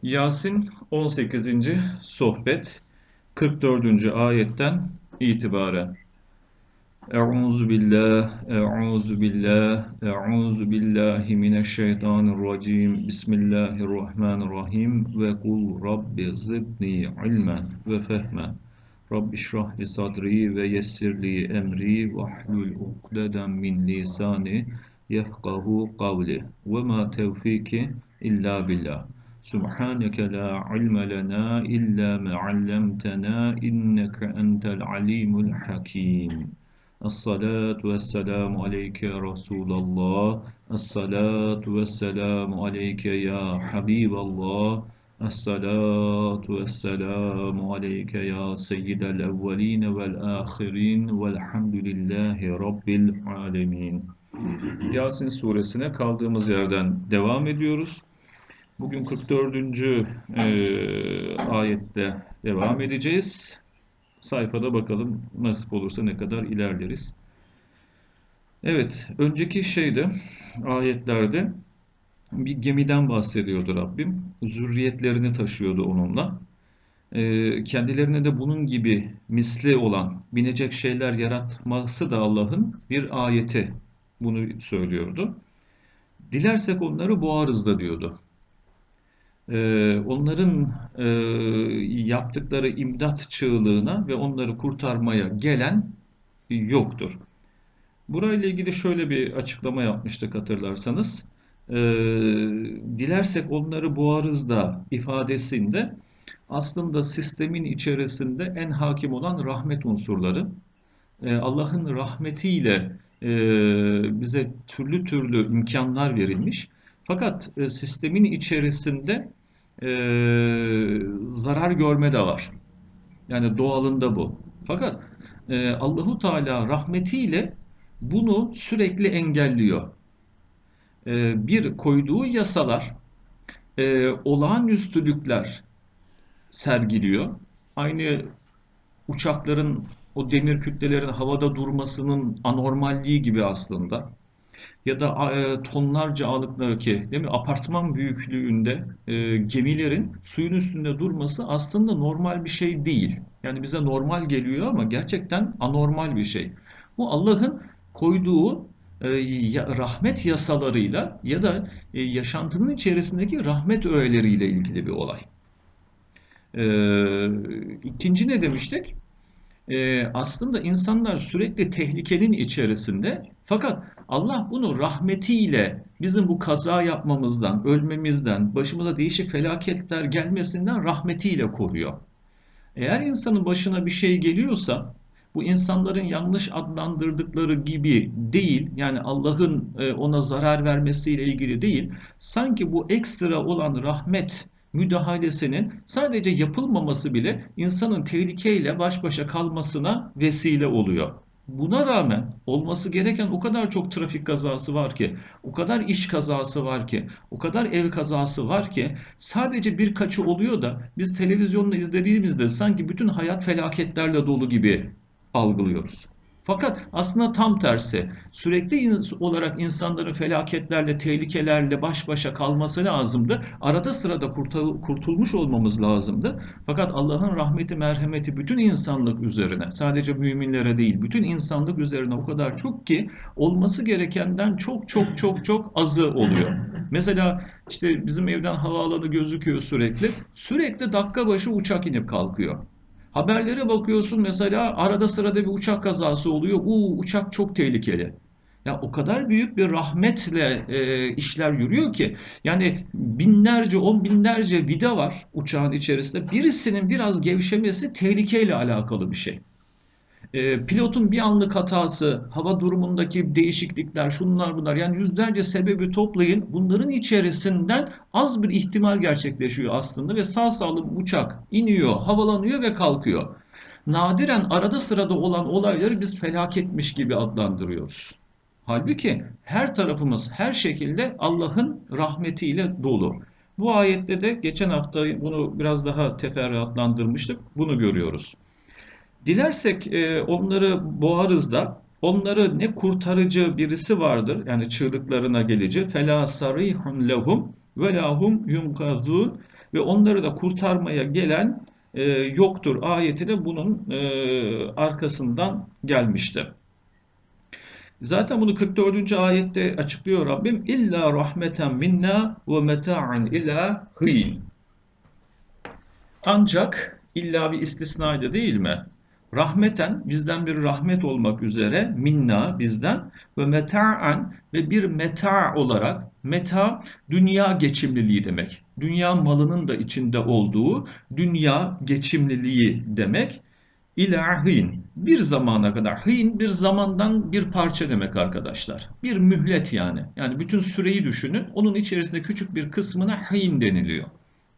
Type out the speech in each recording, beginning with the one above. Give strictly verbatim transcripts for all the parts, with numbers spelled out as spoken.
Yasin on sekizinci sohbet kırk dördüncü ayetten itibaren. Euzu billah, euzu billah, euzu billahi mineşşeytanirracim. Bismillahirrahmanirrahim. Ve kul rabbi zidni ilmen ve fehmen. Rabbi şrah li sadri ve yessir li emri ve hlul ukdeden min lisani yefkahu kavli. Ve ma tevfiki illa billah. Subhaneke la ilme lena illa ma allamtena inneke entel alimul hakim. Es-salatu vesselamu aleyke ya Resulallah. Es-salatu vesselamu aleyke ya Habiballah. Es-salatu vesselamu aleyke ya seyyidel evveline vel ahirin velhamdülillahi rabbil alemin. Yasin suresine kaldığımız yerden devam ediyoruz. Bugün kırk dördüncü E, ayette devam edeceğiz. Sayfada bakalım nasip olursa ne kadar ilerleriz. Evet, önceki şeyde ayetlerde bir gemiden bahsediyordu Rabbim. Zürriyetlerini taşıyordu onunla. Ee, kendilerine de bunun gibi misli olan binecek şeyler yaratması da Allah'ın bir ayeti. Bunu söylüyordu. Dilersek onları boğarız da diyordu. Ee, onların e, yaptıkları imdat çığlığına ve onları kurtarmaya gelen yoktur. Burayla ilgili şöyle bir açıklama yapmıştık hatırlarsanız. Ee, dilersek onları boğarız da ifadesinde aslında sistemin içerisinde en hakim olan rahmet unsurları. Ee, Allah'ın rahmetiyle e, bize türlü türlü imkanlar verilmiş. Fakat e, sistemin içerisinde e, zarar görme de var. Yani doğalında bu. Fakat e, Allahu Teala rahmetiyle bunu sürekli engelliyor. E, bir koyduğu yasalar, e, olağanüstülükler sergiliyor. Aynı uçakların o demir kütlelerin havada durmasının anormalliği gibi aslında. Ya da e, tonlarca ağırlıklardaki değil mi, apartman büyüklüğünde e, gemilerin suyun üstünde durması aslında normal bir şey değil. Yani bize normal geliyor ama gerçekten anormal bir şey. Bu Allah'ın koyduğu e, ya, rahmet yasalarıyla ya da e, yaşantının içerisindeki rahmet öğeleriyle ilgili bir olay. E, ikinci ne demiştik? Ee, aslında insanlar sürekli tehlikenin içerisinde fakat Allah bunu rahmetiyle bizim bu kaza yapmamızdan, ölmemizden, başımıza değişik felaketler gelmesinden rahmetiyle koruyor. Eğer insanın başına bir şey geliyorsa bu insanların yanlış adlandırdıkları gibi değil, yani Allah'ın e, ona zarar vermesiyle ilgili değil, sanki bu ekstra olan rahmet müdahalesinin sadece yapılmaması bile insanın tehlikeyle baş başa kalmasına vesile oluyor. Buna rağmen olması gereken o kadar çok trafik kazası var ki, o kadar iş kazası var ki, o kadar ev kazası var ki sadece birkaçı oluyor da biz televizyonda izlediğimizde sanki bütün hayat felaketlerle dolu gibi algılıyoruz. Fakat aslında tam tersi. Sürekli olarak insanların felaketlerle, tehlikelerle baş başa kalması lazımdı. Arada sırada kurtulmuş olmamız lazımdı. Fakat Allah'ın rahmeti, merhameti bütün insanlık üzerine, sadece müminlere değil, bütün insanlık üzerine o kadar çok ki olması gerekenden çok çok çok çok azı oluyor. Mesela işte bizim evden havaalanı gözüküyor sürekli. Sürekli dakika başı uçak inip kalkıyor. Haberlere bakıyorsun mesela arada sırada bir uçak kazası oluyor. Uuu uçak çok tehlikeli. Ya o kadar büyük bir rahmetle e, işler yürüyor ki yani binlerce, on binlerce vida var uçağın içerisinde. Birisinin biraz gevşemesi tehlikeyle alakalı bir şey. E, pilotun bir anlık hatası, hava durumundaki değişiklikler, şunlar bunlar yani yüzlerce sebebi toplayın. Bunların içerisinden az bir ihtimal gerçekleşiyor aslında ve sağ salim uçak iniyor, havalanıyor ve kalkıyor. Nadiren arada sırada olan olayları biz felaketmiş gibi adlandırıyoruz. Halbuki her tarafımız her şekilde Allah'ın rahmetiyle dolu. Bu ayette de geçen hafta bunu biraz daha teferruatlandırmıştık. Bunu görüyoruz. Dilersek e, onları boğarız da onları ne kurtarıcı birisi vardır yani çığlıklarına gelici. Fela sarihun lehum ve lahum yunkazun ve onları da kurtarmaya gelen e, yoktur ayeti de bunun e, arkasından gelmişti. Zaten bunu kırk dördüncü ayette açıklıyor Rabbim. İlla rahmeten minna ve meta'an ila hîn. Ancak illa bir istisnaydı değil mi? Rahmeten bizden bir rahmet olmak üzere minna bizden ve meta'an ve bir meta olarak meta dünya geçimliliği demek. Dünya malının da içinde olduğu dünya geçimliliği demek. İlahin bir zamana kadar. Hin bir zamandan bir parça demek arkadaşlar. Bir mühlet yani. Yani bütün süreyi düşünün. Onun içerisinde küçük bir kısmına hin deniliyor.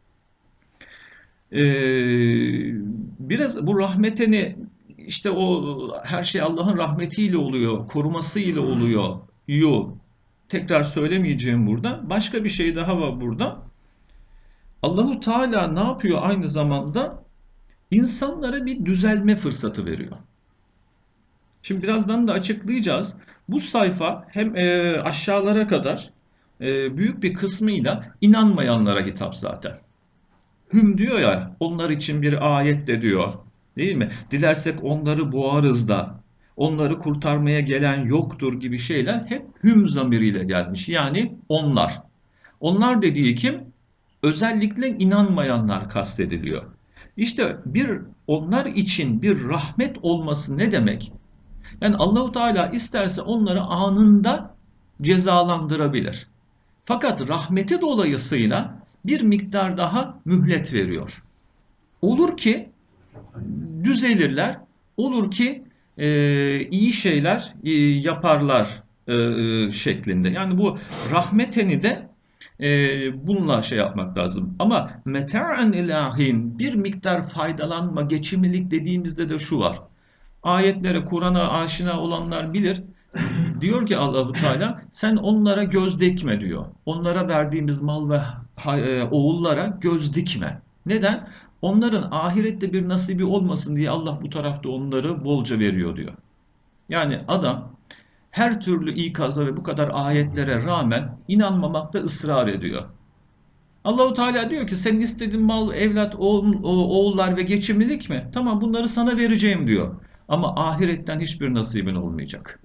Ee, biraz bu rahmeteni işte o her şey Allah'ın rahmetiyle oluyor, korumasıyla oluyor. Yok. Tekrar söylemeyeceğim burada. Başka bir şey daha var burada. Allahu Teala ne yapıyor aynı zamanda? İnsanlara bir düzelme fırsatı veriyor. Şimdi birazdan da açıklayacağız. Bu sayfa hem e, aşağılara kadar e, büyük bir kısmıyla inanmayanlara hitap zaten. Hüm diyor ya, onlar için bir ayet de diyor. Değil mi? Dilersek onları boğarız da, onları kurtarmaya gelen yoktur gibi şeyler hep hüm zamiriyle gelmiş. Yani onlar. Onlar dediği kim? Özellikle inanmayanlar kastediliyor. İşte bir onlar için bir rahmet olması ne demek? Yani Allahu Teala isterse onları anında cezalandırabilir. Fakat rahmeti dolayısıyla bir miktar daha mühlet veriyor. Olur ki düzelirler, olur ki e, iyi şeyler e, yaparlar e, şeklinde. Yani bu rahmeteni de e, bununla şey yapmak lazım. Ama meta'en ilahin bir miktar faydalanma, geçimlilik dediğimizde de şu var. Ayetlere, Kur'an'a aşina olanlar bilir. Diyor ki Allahu Teala sen onlara göz dikme diyor. Onlara verdiğimiz mal ve e, oğullara göz dikme. Neden? Onların ahirette bir nasibi olmasın diye Allah bu tarafta onları bolca veriyor diyor. Yani adam her türlü ikaza ve bu kadar ayetlere rağmen inanmamakta ısrar ediyor. Allahu Teala diyor ki senin istediğin mal, evlat, oğul, oğullar ve geçimlilik mi? Tamam bunları sana vereceğim diyor. Ama ahiretten hiçbir nasibin olmayacak.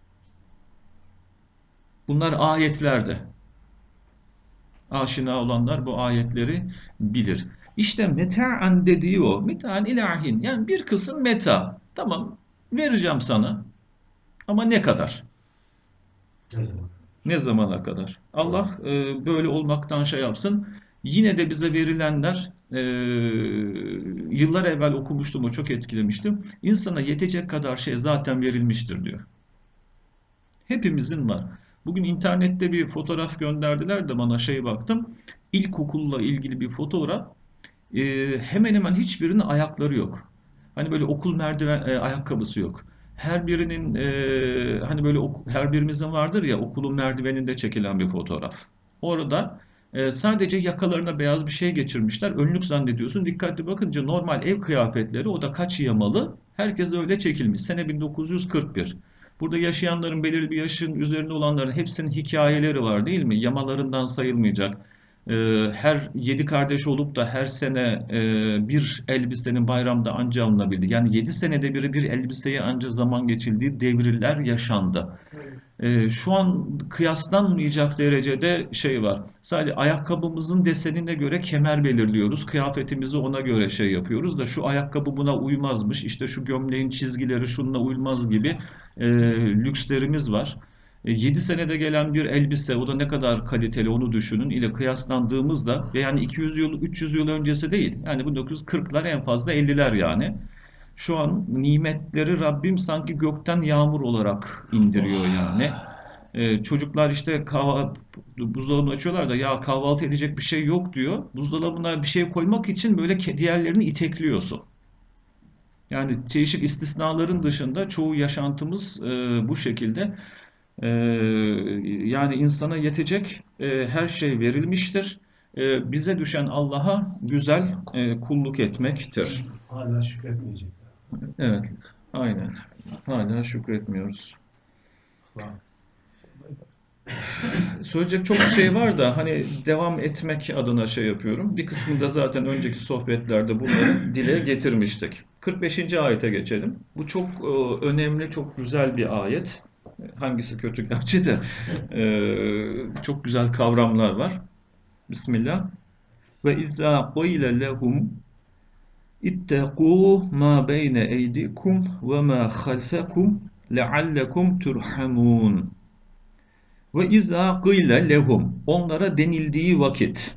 Bunlar ayetlerde. Aşina olanlar bu ayetleri bilir. İşte meta'an dediği o. Meta'an ilahin. Yani bir kısım meta. Tamam vereceğim sana. Ama ne kadar? Ne zaman? Ne zamana kadar? Allah e, böyle olmaktan şey yapsın. Yine de bize verilenler e, yıllar evvel okumuştum, o çok etkilemiştim. İnsana yetecek kadar şey zaten verilmiştir diyor. Hepimizin var. Bugün internette bir fotoğraf gönderdiler de bana şey baktım. İlkokulla ilgili bir fotoğraf. E, hemen hemen hiçbirinin ayakları yok. Hani böyle okul merdiven e, ayakkabısı yok. Her birinin e, hani böyle ok- her birimizin vardır ya okulun merdiveninde çekilen bir fotoğraf. Orada e, sadece yakalarına beyaz bir şey geçirmişler. Önlük zannediyorsun. Dikkatli bakınca normal ev kıyafetleri o da kaç yamalı. Herkes de öyle çekilmiş. Sene bin dokuz yüz kırk bir. Burada yaşayanların belirli bir yaşın üzerinde olanların hepsinin hikayeleri var değil mi? Yamalarından sayılmayacak. Ee, her yedi kardeş olup da her sene e, bir elbisenin bayramda anca alınabildi. Yani yedi senede biri bir elbiseye anca zaman geçildiği devirler yaşandı. Ee, şu an kıyaslanmayacak derecede şey var. Sadece ayakkabımızın desenine göre kemer belirliyoruz. Kıyafetimizi ona göre şey yapıyoruz da şu ayakkabı buna uymazmış. İşte şu gömleğin çizgileri şununla uymaz gibi e, lükslerimiz var. E, yedi senede gelen bir elbise o da ne kadar kaliteli onu düşünün ile kıyaslandığımızda ve yani iki yüz yıl üç yüz yıl öncesi değil. Yani bin dokuz yüz kırklar en fazla elliler yani. Şu an nimetleri Rabbim sanki gökten yağmur olarak indiriyor yani. Ee, çocuklar işte kahva, buzdolabını açıyorlar da ya kahvaltı edecek bir şey yok diyor. Buzdolabına bir şey koymak için böyle ke- diğerlerini itekliyorsun. Yani çeşitli istisnaların dışında çoğu yaşantımız e, bu şekilde. E, yani insana yetecek e, her şey verilmiştir. E, bize düşen Allah'a güzel e, kulluk etmektir. Hala şükretmeyecekler. Evet, aynen. Hala şükretmiyoruz. Allah. Söyleyecek çok şey var da hani devam etmek adına şey yapıyorum. Bir kısmında zaten önceki sohbetlerde bunları dile getirmiştik. kırk beşinci ayete geçelim. Bu çok e, önemli, çok güzel bir ayet. Hangisi kötü gerçi de e, çok güzel kavramlar var. Bismillah. Ve izâ qîle lehum ittaqû mâ beyne eydikum ve mâ halfekum leallekum turhamun. Ve izâ qîle lehum, onlara denildiği vakit,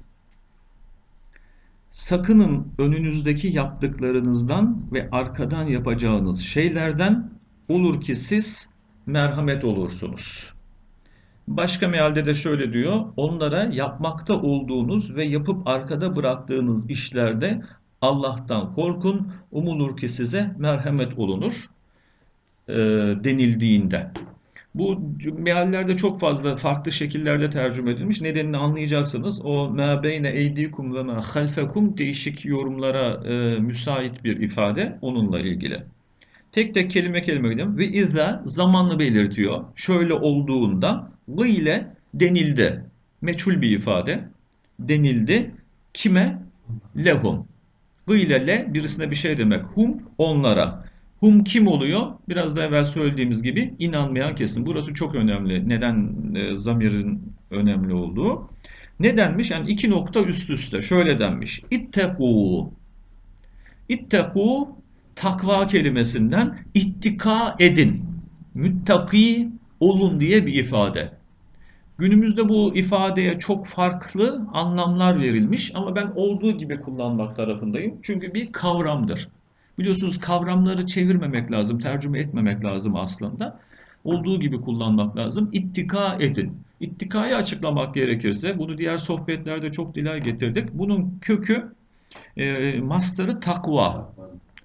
sakının önünüzdeki yaptıklarınızdan ve arkadan yapacağınız şeylerden, olur ki siz merhamet olursunuz. Başka mealde de şöyle diyor, onlara yapmakta olduğunuz ve yapıp arkada bıraktığınız işlerde Allah'tan korkun, umulur ki size merhamet olunur e, denildiğinde. Bu meallerde çok fazla farklı şekillerde tercüme edilmiş. Nedenini anlayacaksınız. O "mâ beyne eydikum ve mâ halfekum" değişik yorumlara e, müsait bir ifade onunla ilgili. Tek tek kelime kelime gidelim. Ve izâ zamanını belirtiyor. Şöyle olduğunda gıyle denildi. Meçhul bir ifade. Denildi. Kime? Lehum. Gıyle le birisine bir şey demek. Hum onlara. Hum kim oluyor? Biraz da evvel söylediğimiz gibi inanmayan kesim. Burası çok önemli. Neden e, zamirin önemli olduğu? Ne denmiş? Yani iki nokta üst üste. Şöyle denmiş. İttekû. İttekû takva kelimesinden ittika edin. Müttaki olun diye bir ifade. Günümüzde bu ifadeye çok farklı anlamlar verilmiş ama ben olduğu gibi kullanmak tarafındayım. Çünkü bir kavramdır. Biliyorsunuz kavramları çevirmemek lazım, tercüme etmemek lazım aslında. Olduğu gibi kullanmak lazım. İttika edin. İttikayı açıklamak gerekirse, bunu diğer sohbetlerde çok dile getirdik. Bunun kökü, e, mastarı takva.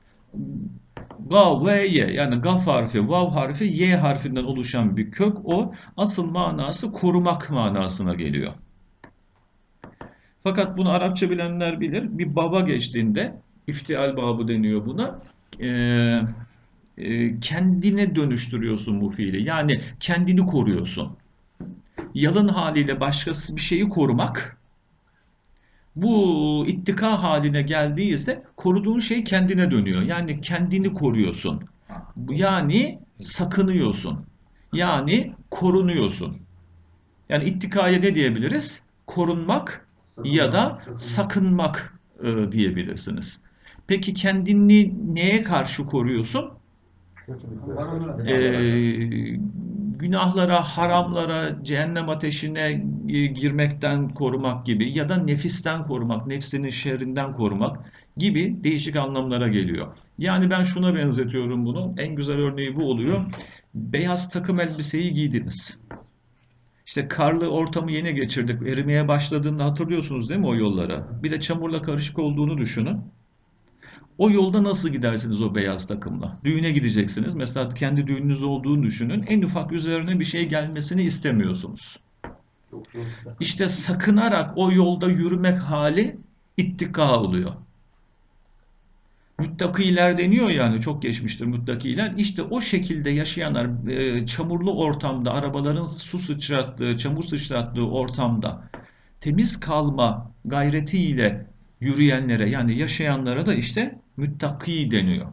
Gav ve ye, yani gaf harfi, vav harfi, ye harfinden oluşan bir kök o. Asıl manası korumak manasına geliyor. Fakat bunu Arapça bilenler bilir. Bir baba geçtiğinde, iftial babı deniyor buna. Ee, e, kendine dönüştürüyorsun bu fiili. Yani kendini koruyorsun. Yalın haliyle başkası bir şeyi korumak. Bu ittika haline geldiyse koruduğun şey kendine dönüyor. Yani kendini koruyorsun. Yani sakınıyorsun. Yani korunuyorsun. Yani ittikaya ne diyebiliriz? Korunmak ya da sakınmak e, diyebilirsiniz. Peki kendini neye karşı koruyorsun? Ee, günahlara, haramlara, cehennem ateşine girmekten korumak gibi ya da nefisten korumak, nefsinin şerrinden korumak gibi değişik anlamlara geliyor. Yani ben şuna benzetiyorum bunu. En güzel örneği bu oluyor. Beyaz takım elbiseyi giydiniz. İşte karlı ortamı yeni geçirdik. Erimeye başladığında hatırlıyorsunuz değil mi o yollara? Bir de çamurla karışık olduğunu düşünün. O yolda nasıl gidersiniz o beyaz takımla? Düğüne gideceksiniz. Mesela kendi düğününüz olduğunu düşünün. En ufak üzerine bir şey gelmesini istemiyorsunuz. İşte sakınarak o yolda yürümek hali ittika oluyor. Müttakiler deniyor yani çok geçmiştir müttakiler. İşte o şekilde yaşayanlar e, çamurlu ortamda, arabaların su sıçrattığı, çamur sıçrattığı ortamda temiz kalma gayretiyle yürüyenlere yani yaşayanlara da işte müttaki deniyor.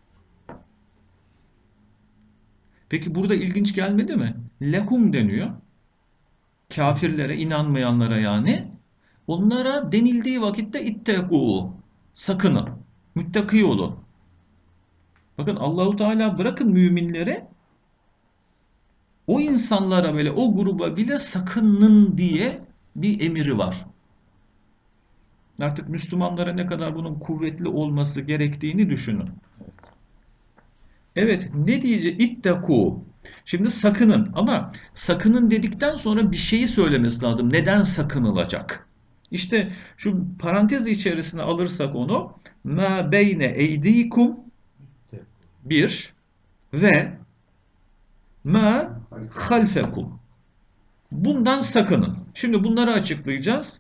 Peki burada ilginç gelmedi mi? Lehum deniyor. Kafirlere, inanmayanlara yani. Onlara denildiği vakitte ittekû. Sakının. Müttaki olun. Bakın Allahu Teala bırakın müminlere o insanlara böyle o gruba bile sakının diye bir emiri var. Artık Müslümanlara ne kadar bunun kuvvetli olması gerektiğini düşünün. Evet, ne diyecek? İttekû. Şimdi sakının ama sakının dedikten sonra bir şeyi söylemesi lazım. Neden sakınılacak? İşte şu parantez içerisine alırsak onu ma beyne eydikum bir ve ma halfekum. Bundan sakının. Şimdi bunları açıklayacağız.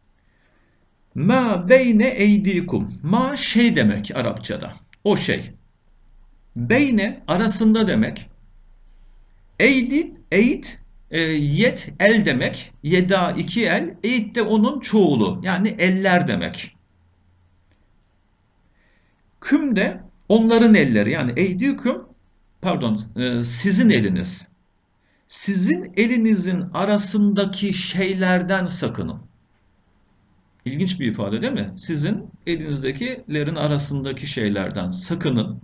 Ma beyne eydikum. Ma şey demek Arapçada. O şey. Beyne arasında demek. Eydi, eyd E, yed el demek. Yeda iki el. Eyd de onun çoğulu. Yani eller demek. Küm de onların elleri. Yani eydüküm, pardon, e, sizin eliniz. Sizin elinizin arasındaki şeylerden sakının. İlginç bir ifade değil mi? Sizin elinizdekilerin arasındaki şeylerden sakının.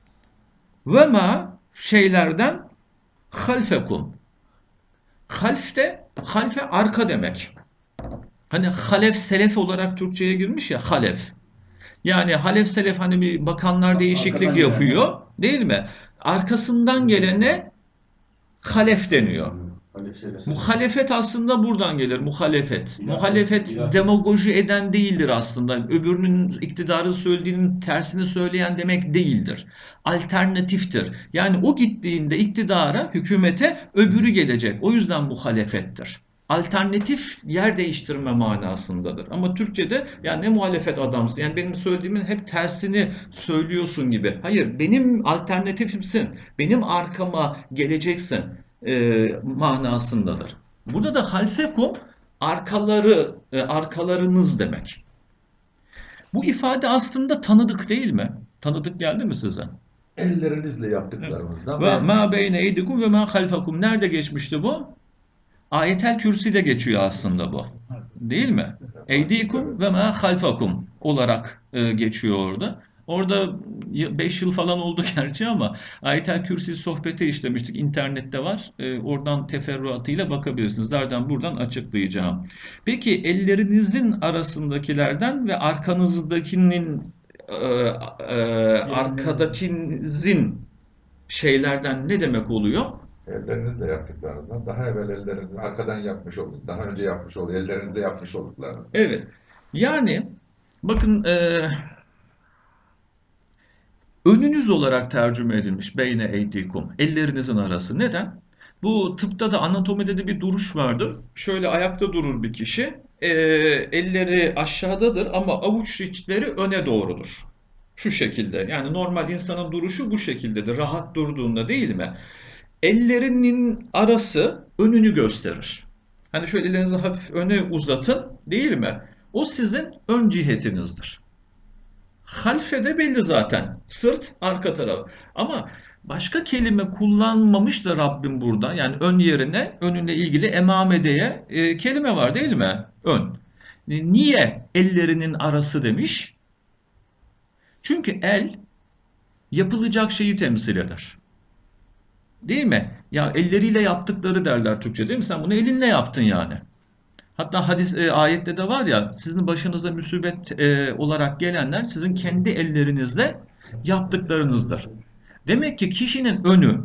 Ve ma şeylerden halfekum. Half de, halfe arka demek. Hani halef selef olarak Türkçe'ye girmiş ya, halef. Yani halef selef, hani bir bakanlar değişiklik Arkadan yapıyor, gelen. değil mi? Arkasından gelene halef deniyor. Halef Muhalefet aslında buradan gelir. Muhalefet. İlahi, Muhalefet ilahi. demagoji eden değildir aslında. Öbürünün iktidarı söylediğinin tersini söyleyen demek değildir. Alternatiftir. Yani o gittiğinde iktidara, hükümete öbürü gelecek. O yüzden muhalefettir. Alternatif yer değiştirme manasındadır. Ama Türkçe'de yani ne muhalefet adamsın, yani benim söylediğimin hep tersini söylüyorsun gibi. Hayır, benim alternatifimsin. Benim arkama geleceksin e, manasındadır. Burada da halfekum arkaları, e, arkalarınız demek. Bu ifade aslında tanıdık değil mi? Tanıdık geldi mi size? Ellerinizle yaptıklarınızdan Ve ve ma beyne eydikum ve ma halfakum. Nerede geçmişti bu? Ayetel Kürsi'de geçiyor aslında bu. Değil mi? Eydikum ve ma halfakum olarak e, geçiyor orada. Orada beş yıl falan oldu gerçi ama Ayetel Kürsi sohbeti işlemiştik. İnternette var. E, oradan teferruatıyla bakabilirsiniz. Zaten buradan açıklayacağım. Peki ellerinizin arasındakilerden ve arkanızdakinin e, e, arkadakinizin şeylerden ne demek oluyor? ellerinizle yaptıklarınızdan daha evvel ellerinizle arkadan yapmış olduk. Daha önce yapmış olduk. Ellerinizle yapmış olduklarınız. Evet. Yani bakın, e, önünüz olarak tercüme edilmiş beyne eydikum. Ellerinizin arası. Neden? Bu tıpta da, anatomide de bir duruş vardır. Şöyle ayakta durur bir kişi. E, elleri aşağıdadır ama avuç içleri öne doğrudur. Şu şekilde. Yani normal insanın duruşu bu şekildedir. Rahat durduğunda, değil mi? Ellerinin arası önünü gösterir. Hani şöyle ellerinizi hafif öne uzatın, değil mi? O sizin ön cihetinizdir. Halfe de belli zaten. Sırt, arka taraf. Ama başka kelime kullanmamış da Rabbim burada. Yani ön yerine, önüne ilgili emamedeye e, kelime var, değil mi? Ön. Niye ellerinin arası demiş? Çünkü el yapılacak şeyi temsil eder. Değil mi? Ya elleriyle yaptıkları derler Türkçe, değil mi? Sen bunu elinle yaptın yani. Hatta hadis e, ayette de var ya, sizin başınıza musibet e, olarak gelenler sizin kendi ellerinizle yaptıklarınızdır. Demek ki kişinin önü,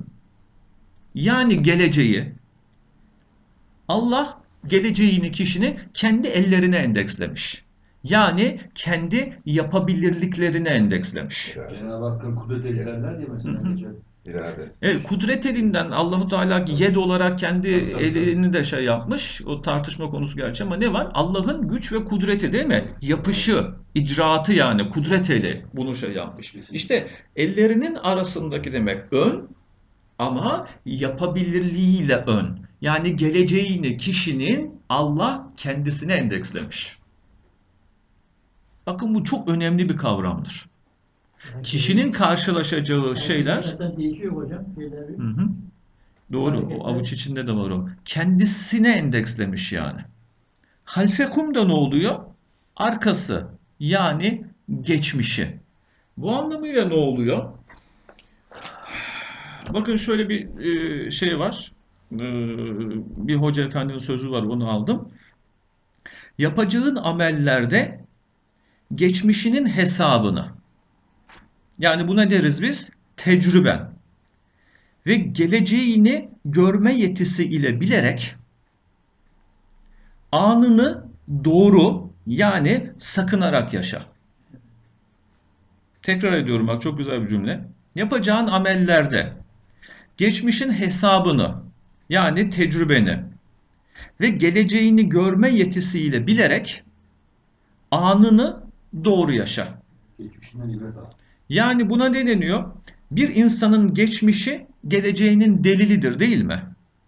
yani geleceği, Allah geleceğini kişinin kendi ellerine endekslemiş. Yani kendi yapabilirliklerine endekslemiş. Cenab-ı Hakk'ın kudret edilenler diye mesela Hı hı. geçer. İrade. Evet, kudret elinden Allahu Teala yed olarak kendi Tabii, tabii, elini de şey yapmış. O tartışma konusu gerçi ama ne var? Allah'ın güç ve kudreti, değil mi? Yapışı, icraatı, yani kudret eli bunu şey yapmış. İşte ellerinin arasındaki demek ön, ama yapabilirliğiyle ön. Yani geleceğini kişinin Allah kendisine endekslemiş. Bakın, bu çok önemli bir kavramdır. Kişinin karşılaşacağı şeyler. Zaten değişiyor hocam. Şeyleri. Hı hı. Doğru. O avuç içinde de var o. Kendisine endekslemiş yani. Halfekum da ne oluyor? Arkası. Yani geçmişi. Bu anlamıyla ne oluyor? Bakın, şöyle bir e, şey var. E, bir hoca efendinin sözü var, onu aldım. Yapacağın amellerde geçmişinin hesabını. Yani buna deriz biz tecrüben. Ve geleceğini görme yetisi ile bilerek anını doğru, yani sakınarak yaşa. Tekrar ediyorum, bak, çok güzel bir cümle. Yapacağın amellerde geçmişin hesabını, yani tecrübeni ve geleceğini görme yetisiyle bilerek anını doğru yaşa. Geçmişinden ibret al. Yani buna ne deniyor? Bir insanın geçmişi geleceğinin delilidir, değil mi?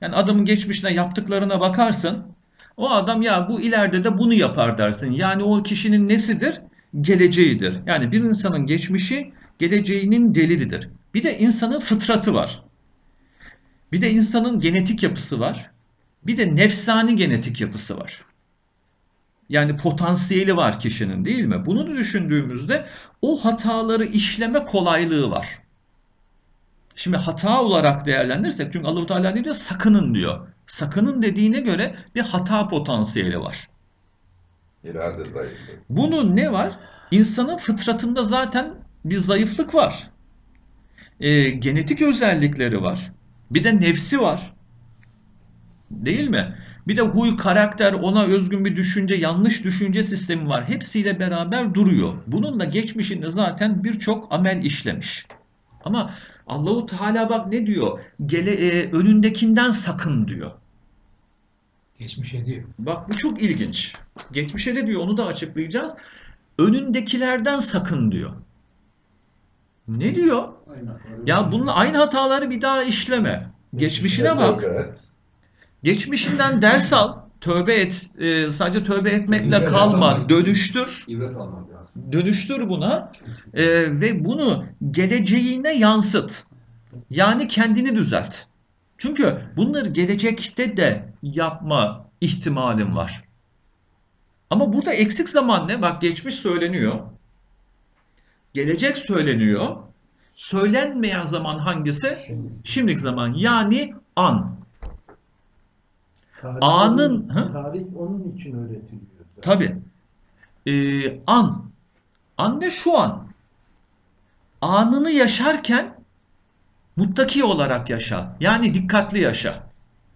Yani adamın geçmişine yaptıklarına bakarsın. O adam ya bu ileride de bunu yapar dersin. Yani o kişinin nesidir? Geleceğidir. Yani bir insanın geçmişi geleceğinin delilidir. Bir de insanın fıtratı var. Bir de insanın genetik yapısı var. Bir de nefsani genetik yapısı var. Yani potansiyeli var kişinin, değil mi? Bunu da düşündüğümüzde o hataları işleme kolaylığı var. Şimdi hata olarak değerlendirirsek, çünkü Allah-u Teala ne diyor? Sakının diyor. Sakının dediğine göre bir hata potansiyeli var. İrade zayıflığı. Bunun ne var? İnsanın fıtratında zaten bir zayıflık var. Ee, genetik özellikleri var. Bir de nefsi var. Değil mi? Bir de huy, karakter, ona özgün bir düşünce, yanlış düşünce sistemi var. Hepsiyle beraber duruyor. Bunun da geçmişinde zaten birçok amel işlemiş. Ama Allahu Teala bak ne diyor? Gele, e, önündekinden sakın diyor. Geçmişe diyor. Bak bu çok ilginç. Geçmişe de diyor, onu da açıklayacağız. Önündekilerden sakın diyor. Ne diyor? Aynen. Ya bununla aynı hataları bir daha işleme. Geçmişine bak. Evet. Geçmişinden ders al. Tövbe et. E, sadece tövbe etmekle İbret kalma. almak. Dönüştür. İbret almak lazım. Dönüştür buna. E, ve bunu geleceğine yansıt. Yani kendini düzelt. Çünkü bunları gelecekte de yapma ihtimalin var. Ama burada eksik zaman ne? Bak geçmiş söyleniyor. Gelecek söyleniyor. Söylenmeyen zaman hangisi? Şimdilik zaman. Yani an. Tarih Anın- onun- Hı? tarih onun için öğretiliyor. zaten. Tabii. Ee, an. An ne? Şu an. Anını yaşarken muttaki olarak yaşa. Yani dikkatli yaşa.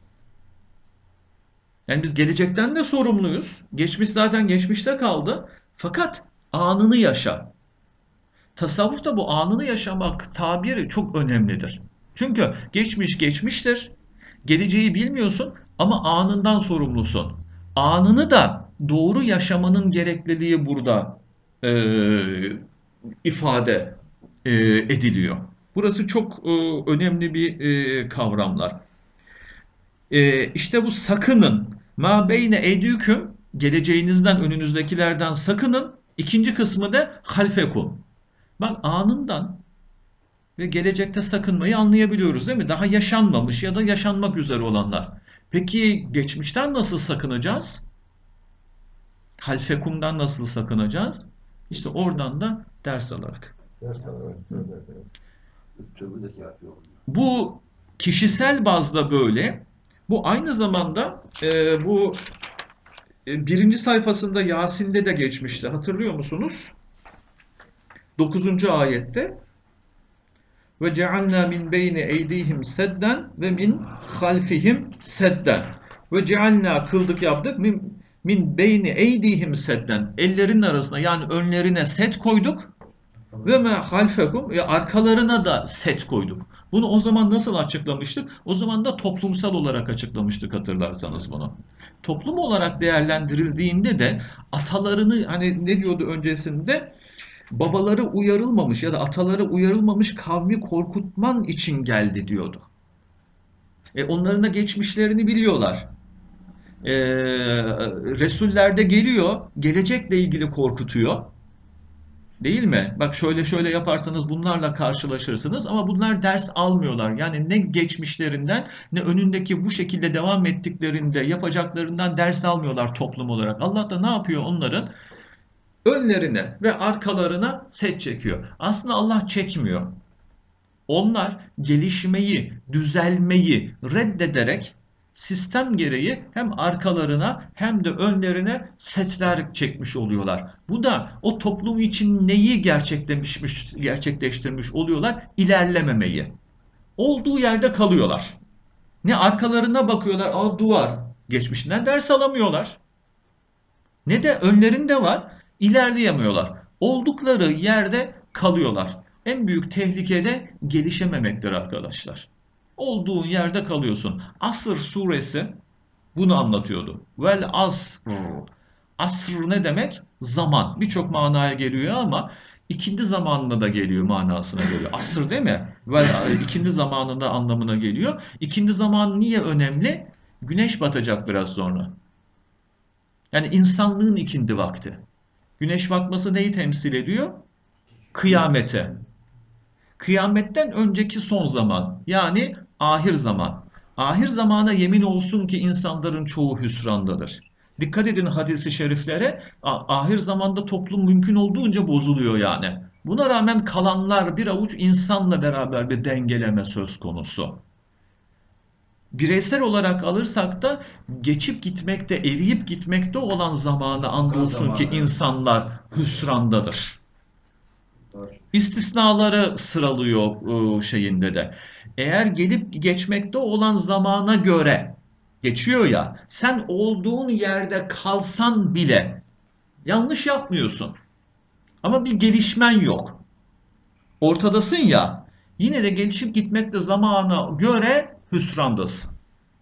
Yani biz gelecekten de sorumluyuz. Geçmiş zaten geçmişte kaldı. Fakat anını yaşa. Tasavvufta bu anını yaşamak tabiri çok önemlidir. Çünkü geçmiş geçmiştir. Geleceği bilmiyorsun ama anından sorumlusun. Anını da doğru yaşamanın gerekliliği burada e, ifade e, ediliyor. Burası çok e, önemli bir e, kavramlar. E, işte bu sakının ma beyne eydüküm, geleceğinizden, önünüzdekilerden sakının. İkinci kısmı da halfekum. Bak anından ve gelecekte sakınmayı anlayabiliyoruz değil mi? Daha yaşanmamış ya da yaşanmak üzere olanlar. Peki geçmişten nasıl sakınacağız? Halfekum'dan nasıl sakınacağız? İşte oradan da ders alarak. Ders alarak. Evet, evet. Tövbe de kafi oluyor. Bu kişisel bazda böyle. Bu aynı zamanda e, bu e, birinci sayfasında Yasin'de de geçmişti. Hatırlıyor musunuz? Dokuzuncu ayette ve cealna min beyni eydihim sedden ve min halfihim sedden ve cealna kıldık yaptık min, min beyni eydihim sedden, ellerinin arasına yani önlerine set koyduk ve me halfekum, e, arkalarına da set koyduk. Bunu o zaman nasıl açıklamıştık? O zaman da toplumsal olarak açıklamıştık, hatırlarsanız bunu. Toplum olarak değerlendirildiğinde de atalarını, hani ne diyordu öncesinde? Babaları uyarılmamış ya da ataları uyarılmamış kavmi korkutman için geldi diyordu. E onların da geçmişlerini biliyorlar. E, Resuller de geliyor, gelecekle ilgili korkutuyor. Değil mi? Bak şöyle şöyle yaparsanız bunlarla karşılaşırsınız ama bunlar ders almıyorlar. Yani ne geçmişlerinden ne önündeki bu şekilde devam ettiklerinde yapacaklarından ders almıyorlar toplum olarak. Allah da ne yapıyor onların? Önlerine ve arkalarına set çekiyor. Aslında Allah çekmiyor. Onlar gelişmeyi, düzelmeyi reddederek sistem gereği hem arkalarına hem de önlerine setler çekmiş oluyorlar. Bu da o toplum için neyi gerçekleştirmiş, gerçekleştirmiş oluyorlar? İlerlememeyi. Olduğu yerde kalıyorlar. Ne arkalarına bakıyorlar, aa duvar. Geçmişinden ders alamıyorlar. Ne de önlerinde var, ilerleyemiyorlar. Oldukları yerde kalıyorlar. En büyük tehlike de gelişememektir arkadaşlar. Olduğun yerde kalıyorsun. Asr suresi bunu anlatıyordu. Vel asr. Asr ne demek? Zaman. Birçok manaya geliyor ama ikindi zamanına da geliyor, manasına geliyor. Asır değil mi? Ve ikindi zamanında anlamına geliyor. İkindi zamanı niye önemli? Güneş batacak biraz sonra. Yani insanlığın ikindi vakti. Güneş batması neyi temsil ediyor? Kıyamete. Kıyametten önceki son zaman, yani ahir zaman. Ahir zamana yemin olsun ki insanların çoğu hüsrandadır. Dikkat edin hadis-i şeriflere, ahir zamanda toplum mümkün olduğunca bozuluyor yani. Buna rağmen kalanlar bir avuç insanla beraber bir dengeleme söz konusu. Bireysel olarak alırsak da geçip gitmekte, eriyip gitmekte olan zamanı andolsun ki insanlar hüsrandadır. İstisnaları sıralıyor şeyinde de. Eğer gelip geçmekte olan zamana göre geçiyor ya, sen olduğun yerde kalsan bile yanlış yapmıyorsun. Ama bir gelişmen yok. Ortadasın ya, yine de gelişip gitmekte zamana göre hüsrandasın.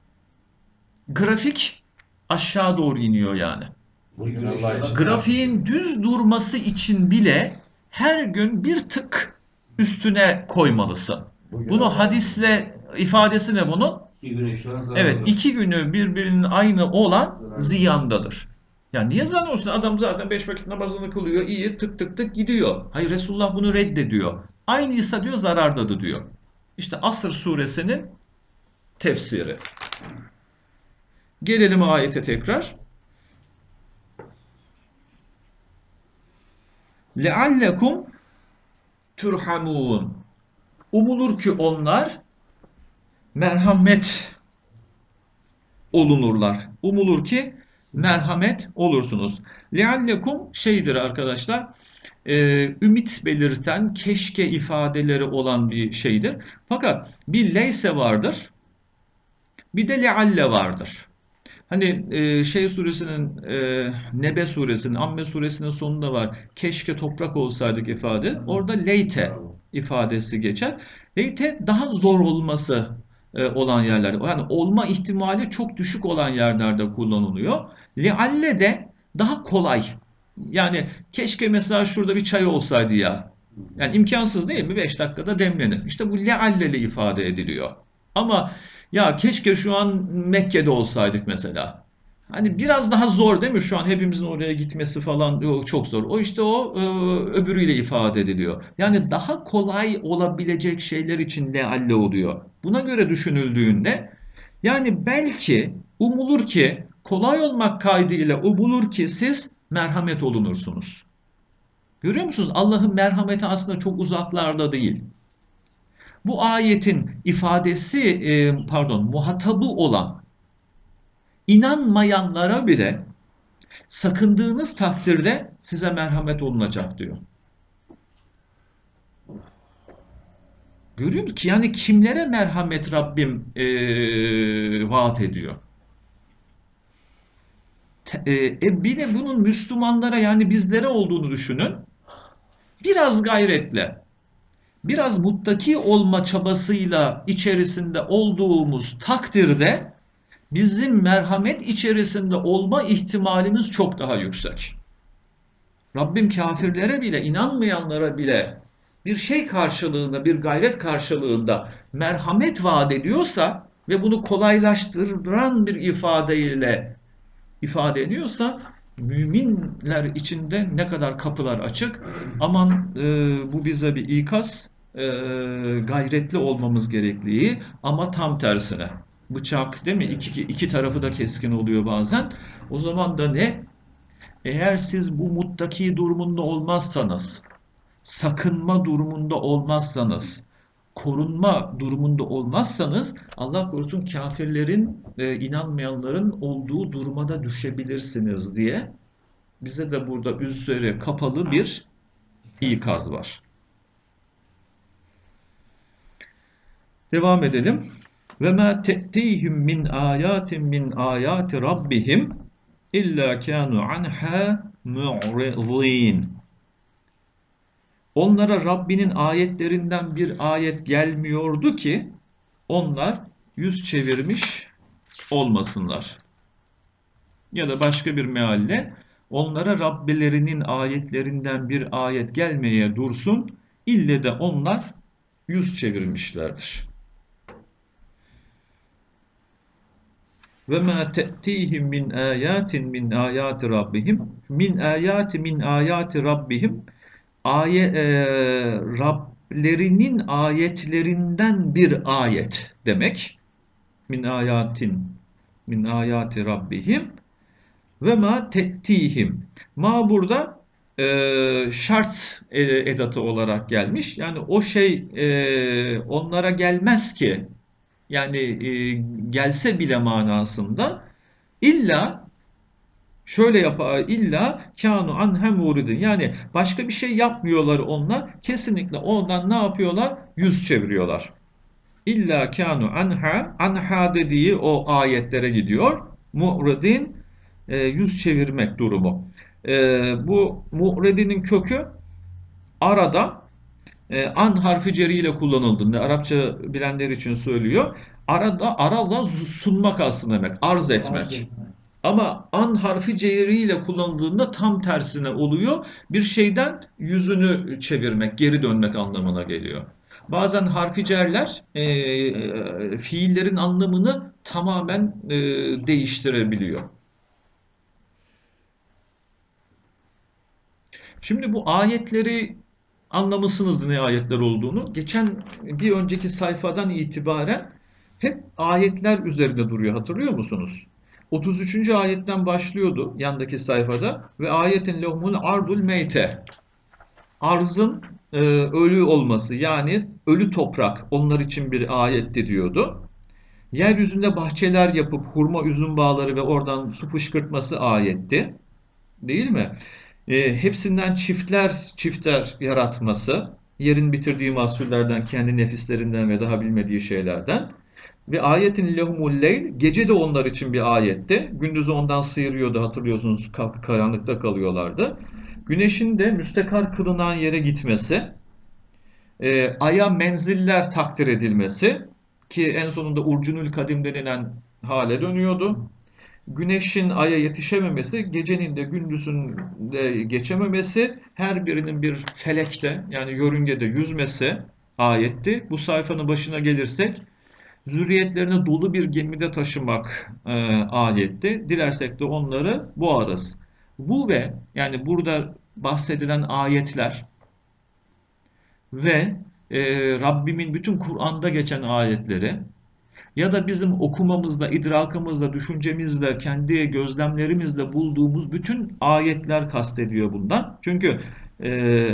Grafik aşağı doğru iniyor yani. Bugün Allah için Grafiğin düz durması için bile her gün bir tık üstüne koymalısın. Bugün Bunu Allah- hadisle ifadesi ne bunun? İki güneşten zarar Evet, olur. iki günü birbirinin aynı olan ziyandadır. Yani niye ziyan olsun? Adam zaten beş vakit namazını kılıyor, iyi tık tık tık gidiyor. Hayır, Resulullah bunu reddediyor. Aynıysa diyor zarardadır diyor. İşte Asr suresinin tefsiri. Gelelim ayete tekrar. لَعَلَّكُمْ turhamun. Umulur ki onlar merhamet olunurlar. Umulur ki merhamet olursunuz. لَعَلَّكُمْ şeydir arkadaşlar, e, ümit belirten, keşke ifadeleri olan bir şeydir. Fakat bir leyse vardır, bir de lealle vardır. Hani e, şey suresinin, e, Nebe suresinin, Amme suresinin sonunda var. Keşke toprak olsaydık ifade. Orada leyte ifadesi geçer. Leyte daha zor olması e, olan yerlerde. Yani olma ihtimali çok düşük olan yerlerde kullanılıyor. Lealle de daha kolay. Yani keşke mesela şurada bir çay olsaydı ya. Yani imkansız değil mi? beş dakikada demlenir. İşte bu lealleli ifade ediliyor. Ama ya keşke şu an Mekke'de olsaydık mesela. Hani biraz daha zor değil mi? Şu an hepimizin oraya gitmesi falan o çok zor. O işte o e, öbürüyle ifade ediliyor. Yani daha kolay olabilecek şeyler için lealle oluyor. Buna göre düşünüldüğünde yani belki umulur ki kolay olmak kaydıyla umulur ki siz merhamet olunursunuz. Görüyor musunuz? Allah'ın merhameti aslında çok uzaklarda değil. Bu ayetin ifadesi, e, pardon, muhatabı olan inanmayanlara bile sakındığınız takdirde size merhamet olunacak diyor. Görüyor musunuz ki yani kimlere merhamet Rabbim e, vaat ediyor? E, e, bir de bunun Müslümanlara yani bizlere olduğunu düşünün. Biraz gayretle, biraz muttaki olma çabasıyla içerisinde olduğumuz takdirde bizim merhamet içerisinde olma ihtimalimiz çok daha yüksek. Rabbim kafirlere bile, inanmayanlara bile bir şey karşılığında, bir gayret karşılığında merhamet vaat ediyorsa ve bunu kolaylaştıran bir ifadeyle ifade ediyorsa, müminler içinde ne kadar kapılar açık. Aman e, bu bize bir ikaz, e, gayretli olmamız gerektiği, ama tam tersine. Bıçak değil mi? İki, iki tarafı da keskin oluyor bazen. O zaman da ne? Eğer siz bu muttaki durumunda olmazsanız, sakınma durumunda olmazsanız, korunma durumunda olmazsanız Allah korusun kafirlerin, e, inanmayanların olduğu duruma da düşebilirsiniz diye bize de burada üzeri kapalı bir ikaz var. Devam edelim. Ve ma te'tihim min ayatin min ayati rabbihim illa kanu anha mu'ridin. Onlara Rabbinin ayetlerinden bir ayet gelmiyordu ki onlar yüz çevirmiş olmasınlar. Ya da başka bir mealle onlara Rabbilerinin ayetlerinden bir ayet gelmeye dursun, ille de onlar yüz çevirmişlerdir. Ve ma te'tihim min ayatin min ayati rabbihim min ayati min ayati rabbihim aye, e, Rablerinin ayetlerinden bir ayet demek. Min ayatin min ayati rabbihim ve ma te'tihim. Ma burada e, şart edatı olarak gelmiş. Yani o şey e, onlara gelmez ki. Yani e, gelse bile manasında illa şöyle yapar, illa kânu anhem muridin. Yani başka bir şey yapmıyorlar onlar. Kesinlikle ondan ne yapıyorlar? Yüz çeviriyorlar. İlla kânu anha, anha dediği o ayetlere gidiyor. Mu'ridin, e, yüz çevirmek durumu. E, bu mu'ridinin kökü arada e, an harfi ceriyle kullanıldığında, Arapça bilenler için söylüyor. Arada, arada sunmak aslında demek, arz etmek. Arz etmek. Ama an harfi ceriyle kullanıldığında tam tersine oluyor. Bir şeyden yüzünü çevirmek, geri dönmek anlamına geliyor. Bazen harfi cerler e, e, fiillerin anlamını tamamen e, değiştirebiliyor. Şimdi bu ayetleri anlamışsınız ne ayetler olduğunu. Geçen bir önceki sayfadan itibaren hep ayetler üzerinde duruyor. Hatırlıyor musunuz? otuz üçüncü ayetten başlıyordu yandaki sayfada ve ayetin lehumul ardul meyte. Arzın e, ölü olması, yani ölü toprak onlar için bir ayetti diyordu. Yeryüzünde bahçeler yapıp hurma üzüm bağları ve oradan su fışkırtması ayetti. Değil mi? E, hepsinden çiftler çiftler yaratması, yerin bitirdiği mahsullerden, kendi nefislerinden ve daha bilmediği şeylerden. Ve ayetin lehumul leyl, gece de onlar için bir ayetti. Gündüzü ondan sıyırıyordu, hatırlıyorsunuz, karanlıkta kalıyorlardı. Güneşin de müstekar kılınan yere gitmesi, e, aya menziller takdir edilmesi ki en sonunda urcunül kadim denilen hale dönüyordu. Güneşin aya yetişememesi, gecenin de gündüzün de geçememesi, her birinin bir felekte yani yörüngede yüzmesi ayetti. Bu sayfanın başına gelirsek, zürriyetlerini dolu bir gemide taşımak e, ayetti. Dilersek de onları boğarız. Bu ve yani burada bahsedilen ayetler ve e, Rabbimin bütün Kur'an'da geçen ayetleri ya da bizim okumamızda, idrakımızda, düşüncemizle, kendi gözlemlerimizle bulduğumuz bütün ayetler kastediyor bundan. Çünkü e,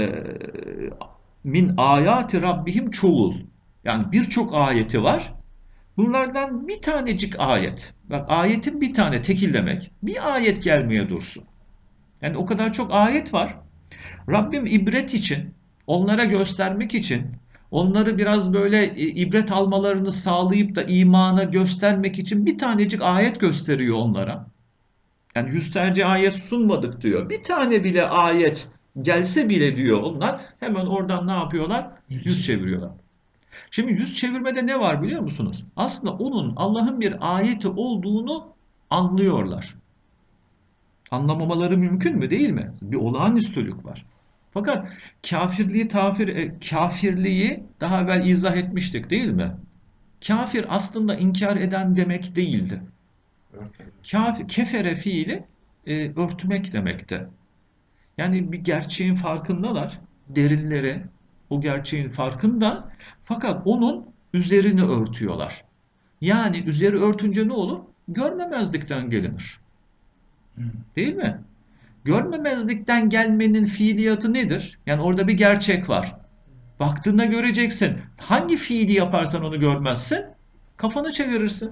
min ayati rabbihim çoğul. Yani birçok ayeti var. Bunlardan bir tanecik ayet. Bak, ayetin bir tane, tekil demek. Bir ayet gelmeye dursun. Yani o kadar çok ayet var. Rabbim ibret için, onlara göstermek için, onları biraz böyle ibret almalarını sağlayıp da imana göstermek için bir tanecik ayet gösteriyor onlara. Yani yüzlerce ayet sunmadık diyor. Bir tane bile ayet gelse bile diyor onlar, hemen oradan ne yapıyorlar? Yüz çeviriyorlar. Şimdi yüz çevirmede ne var biliyor musunuz? Aslında onun Allah'ın bir ayeti olduğunu anlıyorlar. Anlamamaları mümkün mü, değil mi? Bir olağanüstülük var. Fakat kafirliği tafir, e, kafirliği daha evvel izah etmiştik, değil mi? Kafir aslında inkar eden demek değildi. Kafir, kefere fiili e, örtmek demekti. Yani bir gerçeğin farkındalar, derinleri o gerçeğin farkında, fakat onun üzerini örtüyorlar. Yani üzeri örtünce ne olur? Görmemezlikten gelinir. Değil mi? Görmemezlikten gelmenin fiiliyatı nedir? Yani orada bir gerçek var. Baktığında göreceksin. Hangi fiili yaparsan onu görmezsin, kafanı çevirirsin.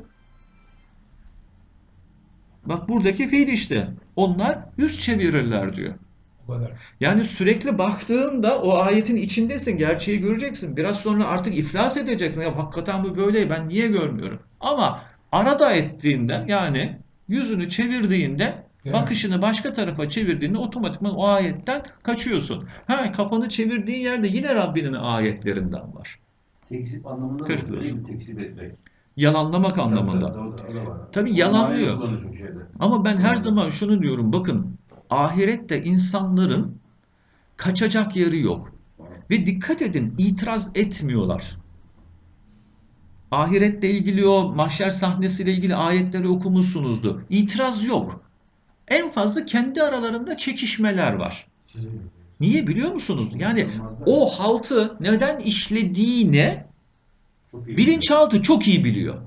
Bak buradaki fiil işte. Onlar yüz çevirirler diyor. O kadar. Yani sürekli baktığında o ayetin içindesin, gerçeği göreceksin. Biraz sonra artık iflas edeceksin. Ya hakikaten bu böyle, ben niye görmüyorum? Ama arada ettiğinde, yani yüzünü çevirdiğinde, Değil mi? bakışını başka tarafa çevirdiğinde otomatikman o ayetten kaçıyorsun. Ha, kafanı çevirdiğin yerde yine Rabbinin ayetlerinden var. Tekzip anlamında Köşk mı? Değil olsun. mi? Tekzip etmek. Yalanlamak Tabii, anlamında. tabii, o da- o da var. Tabii O yalanlıyor. mani kullanıyor çünkü şeyde. Ama ben her Doğru. zaman şunu diyorum, bakın ahirette insanların kaçacak yeri yok. Ve dikkat edin, itiraz etmiyorlar. Ahirette ilgili o mahşer sahnesiyle ilgili ayetleri okumuşsunuzdur. İtiraz yok. En fazla kendi aralarında çekişmeler var. Niye biliyor musunuz? Yani o haltı neden işlediğine Çok iyi. bilinçaltı çok iyi biliyor.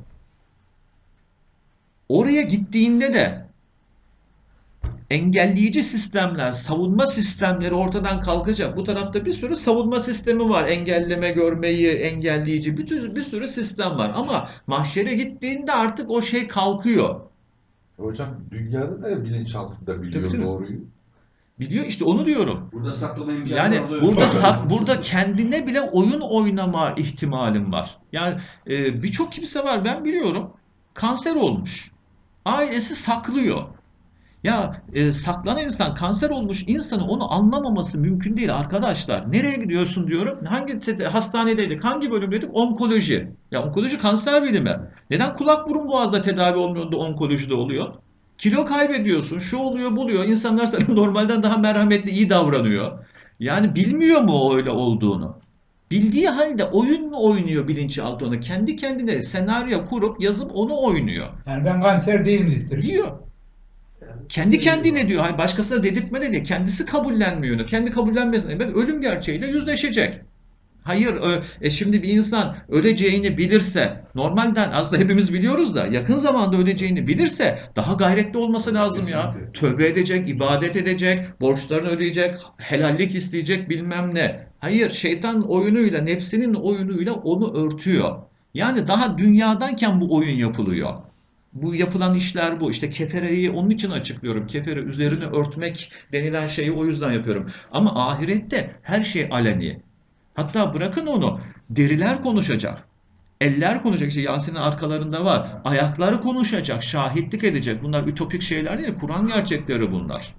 Oraya gittiğinde de engelleyici sistemler, savunma sistemleri ortadan kalkacak. Bu tarafta bir sürü savunma sistemi var. Engelleme, görmeyi engelleyici bir, tür- bir sürü sistem var. Ama mahşere gittiğinde artık o şey kalkıyor. Hocam dünyada da bilinçaltında biliyor Tabii, tabii. doğruyu. Biliyor işte onu diyorum. Burada saklama imkanı Yani orada yok. burada sak, burada kendine bile oyun oynama ihtimalim var. Yani e, birçok kimse var ben biliyorum. Kanser olmuş. Ailesi saklıyor. Ya e, saklanan insan kanser olmuş insanı onu anlamaması mümkün değil arkadaşlar. Nereye gidiyorsun diyorum. Hangi te- hastanedeydik? Hangi bölümdeydik? Onkoloji. Ya onkoloji kanser bilimi. Neden kulak burun boğazda tedavi olmuyor da onkolojide oluyor? Kilo kaybediyorsun. Şu oluyor, bu oluyor. İnsanlar sana normalden daha merhametli, iyi davranıyor. Yani bilmiyor mu o öyle olduğunu? Bildiği halde oyun mu oynuyor bilinçaltı onu? Kendi kendine senaryo kurup yazıp onu oynuyor. Yani ben kanser değilimdir. Diyor. Kendi kendine diyor. Hayır, başkasına dedirtme de değil. Kendisi kabullenmiyor onu. Kendi kabullenmesine. Bak ölüm gerçeğiyle yüzleşecek. Hayır, ö- e şimdi bir insan öleceğini bilirse, normalden aslında hepimiz biliyoruz da yakın zamanda öleceğini bilirse daha gayretli olması lazım ya. Kesinlikle. Tövbe edecek, ibadet edecek, borçlarını ödeyecek, helallik isteyecek bilmem ne. Hayır, şeytan oyunuyla, nefsinin oyunuyla onu örtüyor. Yani daha dünyadayken bu oyun yapılıyor. Bu yapılan işler bu. İşte kefereyi onun için açıklıyorum. Kefere üzerini örtmek denilen şeyi o yüzden yapıyorum. Ama ahirette her şey aleni. Hatta bırakın onu. Deriler konuşacak. Eller konuşacak. İşte Yasin'in arkalarında var. Ayakları konuşacak. Şahitlik edecek. Bunlar ütopik şeyler değil. Kur'an gerçekleri bunlar.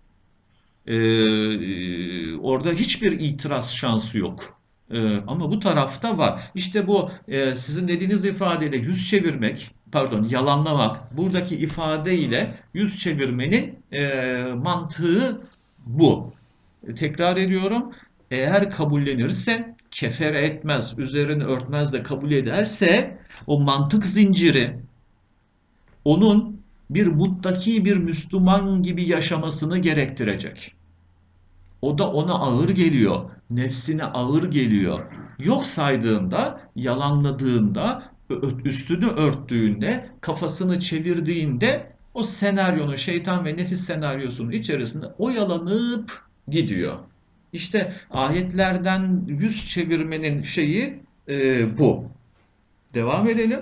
Ee, orada hiçbir itiraz şansı yok. Ee, ama bu tarafta var. İşte bu e, sizin dediğiniz ifadeyle yüz çevirmek, pardon yalanlamak, buradaki ifadeyle yüz çevirmenin e, mantığı bu. E, Tekrar ediyorum. Eğer kabullenirse, kefere etmez, üzerini örtmez de kabul ederse o mantık zinciri onun bir muttaki bir Müslüman gibi yaşamasını gerektirecek. O da ona ağır geliyor, nefsine ağır geliyor. Yok saydığında, yalanladığında, ö- üstünü örttüğünde, kafasını çevirdiğinde o senaryonun, şeytan ve nefis senaryosunun içerisinde oyalanıp gidiyor. İşte ayetlerden yüz çevirmenin şeyi e, bu. Devam edelim.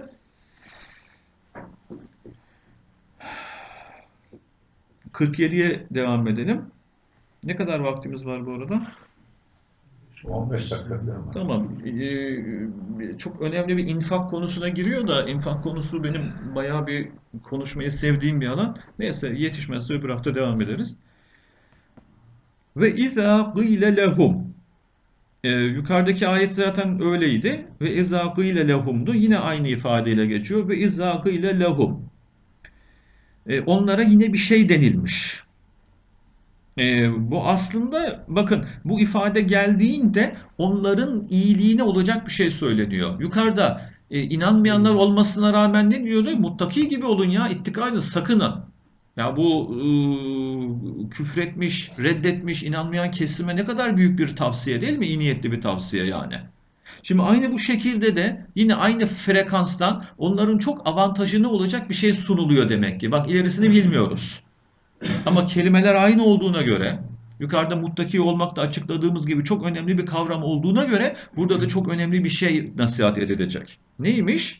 kırk yediye devam edelim. Ne kadar vaktimiz var bu arada? on beş dakika değil mi? Tamam. Ee, çok önemli bir infak konusuna giriyor da infak konusu benim bayağı bir konuşmayı sevdiğim bir alan. Neyse yetişmezse öbür hafta devam ederiz. Ve izâ gîle lehum. Ee, yukarıdaki ayet zaten öyleydi. Ve izâ gîle lehum'du. Yine aynı ifadeyle geçiyor. Ve izâ gîle lehum. Ee, onlara yine bir şey denilmiş. Ee, bu aslında bakın bu ifade geldiğinde onların iyiliğine olacak bir şey söyleniyor. Yukarıda e, inanmayanlar olmasına rağmen ne diyordu? Muttaki gibi olun ya, ittika edin, sakının. Ya bu e, küfretmiş, reddetmiş, inanmayan kesime ne kadar büyük bir tavsiye değil mi? İyi niyetli bir tavsiye yani. Şimdi aynı bu şekilde de yine aynı frekanstan onların çok avantajını olacak bir şey sunuluyor demek ki. Bak ilerisini bilmiyoruz. Ama kelimeler aynı olduğuna göre, yukarıda muttaki olmak da açıkladığımız gibi çok önemli bir kavram olduğuna göre burada da çok önemli bir şey nasihat edilecek. Neymiş?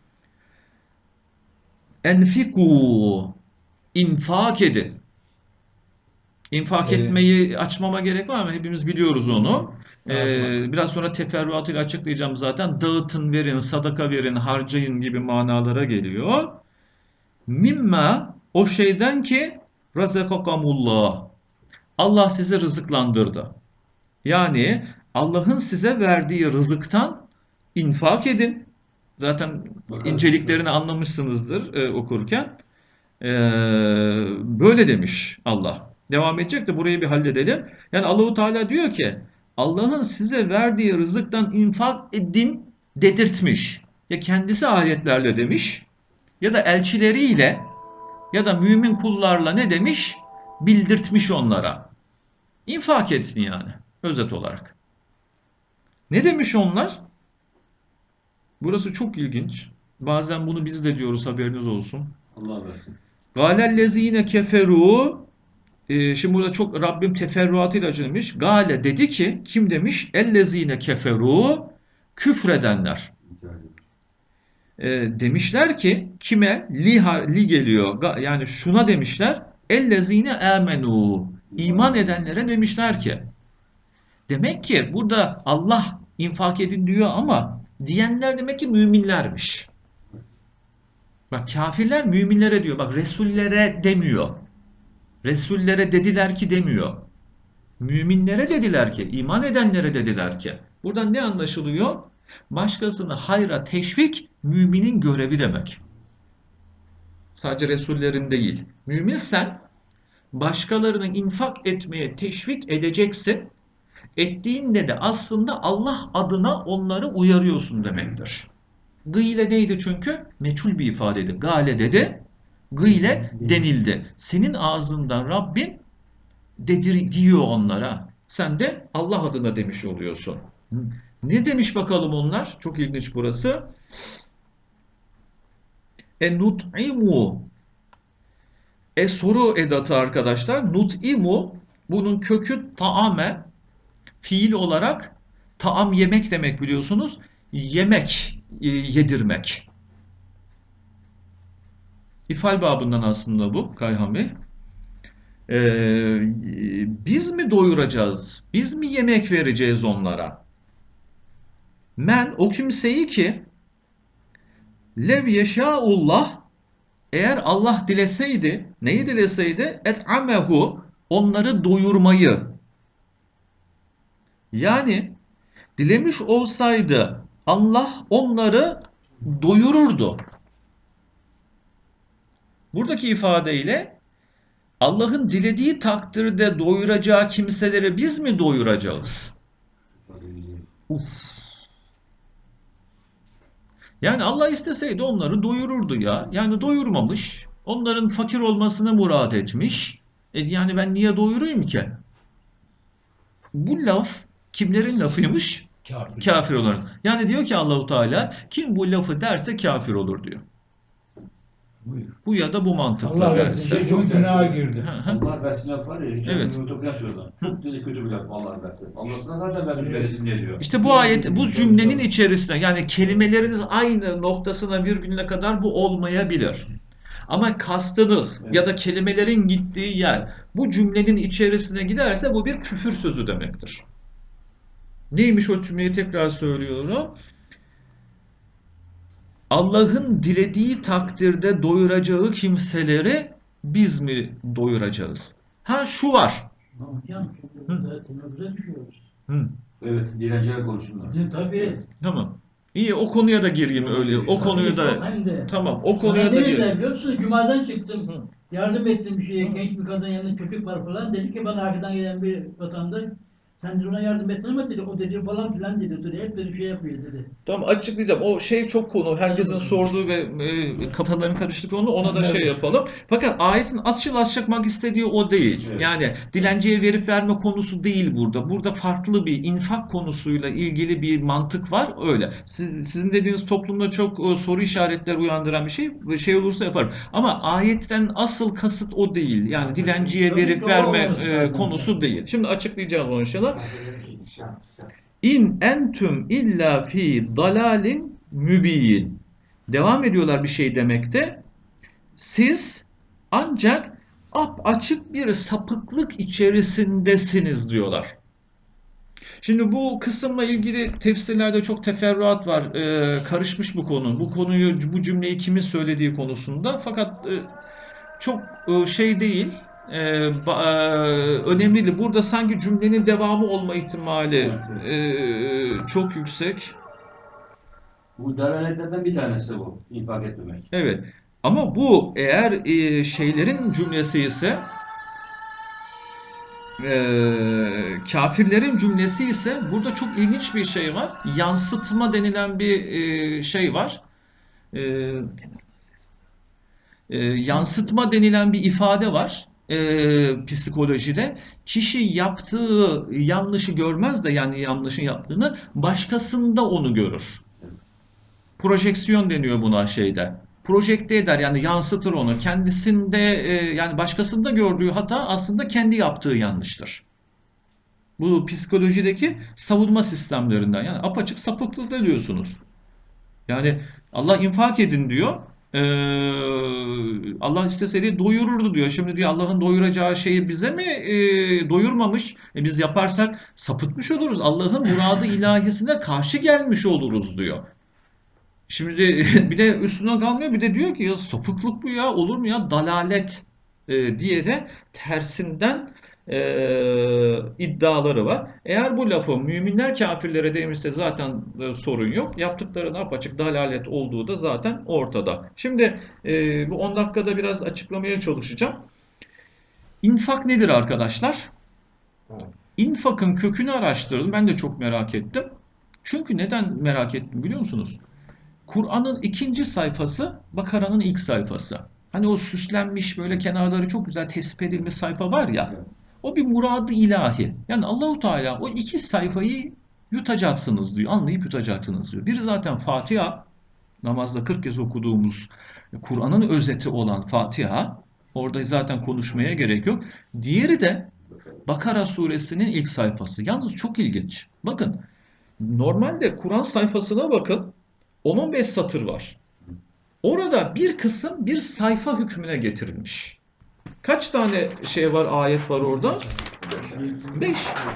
Enfiku, infak edin. İnfak Evet. etmeyi açmama gerek var mı? Hepimiz biliyoruz onu. Evet. Ee, biraz sonra teferruatıyla açıklayacağım zaten. Dağıtın, verin, sadaka verin, harcayın gibi manalara geliyor. Mimma, o şeyden ki razakakamullah. Allah sizi rızıklandırdı. Yani Allah'ın size verdiği rızıktan infak edin. Zaten inceliklerini anlamışsınızdır e, okurken. E, böyle demiş Allah. Devam edecek de burayı bir halledelim. Yani Allahu Teala diyor ki Allah'ın size verdiği rızıktan infak edin dedirtmiş. Ya kendisi ayetlerle demiş ya da elçileriyle ya da mümin kullarla ne demiş? Bildirtmiş onlara. İnfak edin yani özet olarak. Ne demiş onlar? Burası çok ilginç. Bazen bunu biz de diyoruz, haberiniz olsun. Allah versin. Galellezine keferu, e, şimdi burada çok Rabbim teferruatıyla açılmış. Gale dedi ki, kim demiş? Ellezine keferu, küfredenler. E, demişler ki kime? Li, li geliyor. Yani şuna demişler. Ellezine amenu, iman edenlere demişler ki. Demek ki burada Allah infak edin diyor ama diyenler demek ki müminlermiş. Bak kafirler müminlere diyor. Bak Resullere demiyor. Resullere dediler ki demiyor. Müminlere dediler ki, iman edenlere dediler ki. Buradan ne anlaşılıyor? Başkasını hayra teşvik müminin görevi demek. Sadece Resullerin değil. Müminsen başkalarını infak etmeye teşvik edeceksin. Ettiğinde de aslında Allah adına onları uyarıyorsun demektir. Gıyle neydi çünkü? Meçhul bir ifadeydi. Gale dedi, gıyle denildi. Senin ağzından Rabbin dedir diyor onlara. Sen de Allah adına demiş oluyorsun. Ne demiş bakalım onlar? Çok ilginç burası. E nut'imu. E soru edatı arkadaşlar. Nut'imu bunun kökü taame, fiil olarak taam yemek demek biliyorsunuz. Yemek, yedirmek. İfal babından aslında bu Kayhan Bey. Ee, biz mi doyuracağız? Biz mi yemek vereceğiz onlara? Men o kimseyi ki lev yeşâullah, eğer Allah dileseydi, neyi dileseydi? Et'amehu, onları doyurmayı. Yani dilemiş olsaydı Allah onları doyururdu. Buradaki ifadeyle Allah'ın dilediği takdirde doyuracağı kimseleri biz mi doyuracağız? Uf. Yani Allah isteseydi onları doyururdu ya. Yani doyurmamış. Onların fakir olmasını murad etmiş. E yani ben niye doyurayım ki? Bu laf kimlerin lafıymış? Kafir. Kafir olan. Yani diyor ki Allahu Teala kim bu lafı derse kafir olur diyor. Buyur. Bu ya da bu mantıkla Allah derse. versin. Çok günaha girdi. Hı hı. Allah versin laf var ya. Hiç Evet. evet. Okuyan şuradan. Çok dedi kötü bir laf Allah versin. Allah'ına zaten vermiş veresin diye diyor. İşte bu ayet, bu cümlenin içerisinde yani kelimeleriniz aynı noktasına virgülüne kadar bu olmayabilir. Ama kastınız Evet. ya da kelimelerin gittiği yer bu cümlenin içerisine giderse bu bir küfür sözü demektir. Neymiş o cümleyi tekrar söylüyorum. Allah'ın dilediği takdirde doyuracağı kimseleri biz mi doyuracağız? Ha şu var. Hocam, temaza düşüyoruz. Hı, Evet. Dilenciler konusunda. Bizim tabii. tamam. İyi o konuya da gireyim öyle. O konuyu da Hem de. tamam o konuya Bana da ne gireyim. dediler biliyor musun? Cuma'dan çıktım. Hı. Yardım ettim bir şeye. Genç bir kadın yanında çocuk var falan. Dedi ki bana arkadan gelen bir vatandaş. Sen de ona yardım ettin ama dedi. O dedi falan filan dedi. dedi. Hep dedi şey yapıyor dedi. Tamam açıklayacağım. O şey çok konu. Herkesin sorduğu ve e, kafaların karıştığı konu. Ona da şey yapalım. Fakat ayetin açıl açmak istediği o değil. Evet. Yani dilenciye verip verme konusu değil burada. Burada farklı bir infak konusuyla ilgili bir mantık var. Öyle. Siz, sizin dediğiniz toplumda çok e, soru işaretleri uyandıran bir şey. Şey olursa yaparım. Ama ayetten asıl kasıt o değil. Yani dilenciye Tabii verip ki o verme olması e, lazım konusu yani. değil. Şimdi açıklayacağız onu inşallah. İn entüm illa fi dalalin mübin. Devam ediyorlar bir şey demekte. Siz ancak açık bir sapıklık içerisindesiniz diyorlar. Şimdi bu kısımla ilgili tefsirlerde çok teferruat var. Ee, karışmış bu konu. Bu konuyu, bu cümleyi kimin söylediği konusunda. Fakat e, çok e, şey değil. E, ba- e, önemli değil. Burada sanki cümlenin devamı olma ihtimali e, çok yüksek. Bu dalaletlerden bir tanesi bu. İnfak etmemek. Evet. Ama bu eğer e, şeylerin cümlesi ise Ee, kafirlerin cümlesi ise burada çok ilginç bir şey var. Yansıtma denilen bir e, şey var. Ee, e, yansıtma denilen bir ifade var e, psikolojide. Kişi yaptığı yanlışı görmez de yani yanlışın yaptığını başkasında onu görür. Projeksiyon deniyor buna şeyde. Projekte eder yani yansıtır onu. Kendisinde e, yani başkasında gördüğü hata aslında kendi yaptığı yanlıştır. Bu psikolojideki savunma sistemlerinden. Yani apaçık sapıklık ediyorsunuz. Yani Allah infak edin diyor. Ee, Allah isteseydi doyururdu diyor. Şimdi diyor Allah'ın doyuracağı şeyi bize mi e, doyurmamış? E, biz yaparsak sapıtmış oluruz. Allah'ın muradı ilahisine karşı gelmiş oluruz diyor. Şimdi bir de üstüne kalmıyor bir de diyor ki ya sapıklık bu ya olur mu ya dalalet e, diye de tersinden e, iddiaları var. Eğer bu lafı müminler kafirlere demişse zaten e, sorun yok. Yaptıkları apaçık dalalet olduğu da zaten ortada. Şimdi e, bu on dakikada biraz açıklamaya çalışacağım. İnfak nedir arkadaşlar? İnfakın kökünü araştırdım. Ben de çok merak ettim. Çünkü neden merak ettim biliyor musunuz? Kur'an'ın ikinci sayfası Bakara'nın ilk sayfası. Hani o süslenmiş böyle kenarları çok güzel tespit edilmiş sayfa var ya. O bir muradı ilahi. Yani Allahu Teala o iki sayfayı yutacaksınız diyor. Anlayıp yutacaksınız diyor. Biri zaten Fatiha. Namazda kırk kez okuduğumuz Kur'an'ın özeti olan Fatiha. Orada zaten konuşmaya gerek yok. Diğeri de Bakara suresinin ilk sayfası. Yalnız çok ilginç. Bakın normalde Kur'an sayfasına bakın. on on beş satır var. Orada bir kısım bir sayfa hükmüne getirilmiş. Kaç tane şey var, ayet var orada? beş.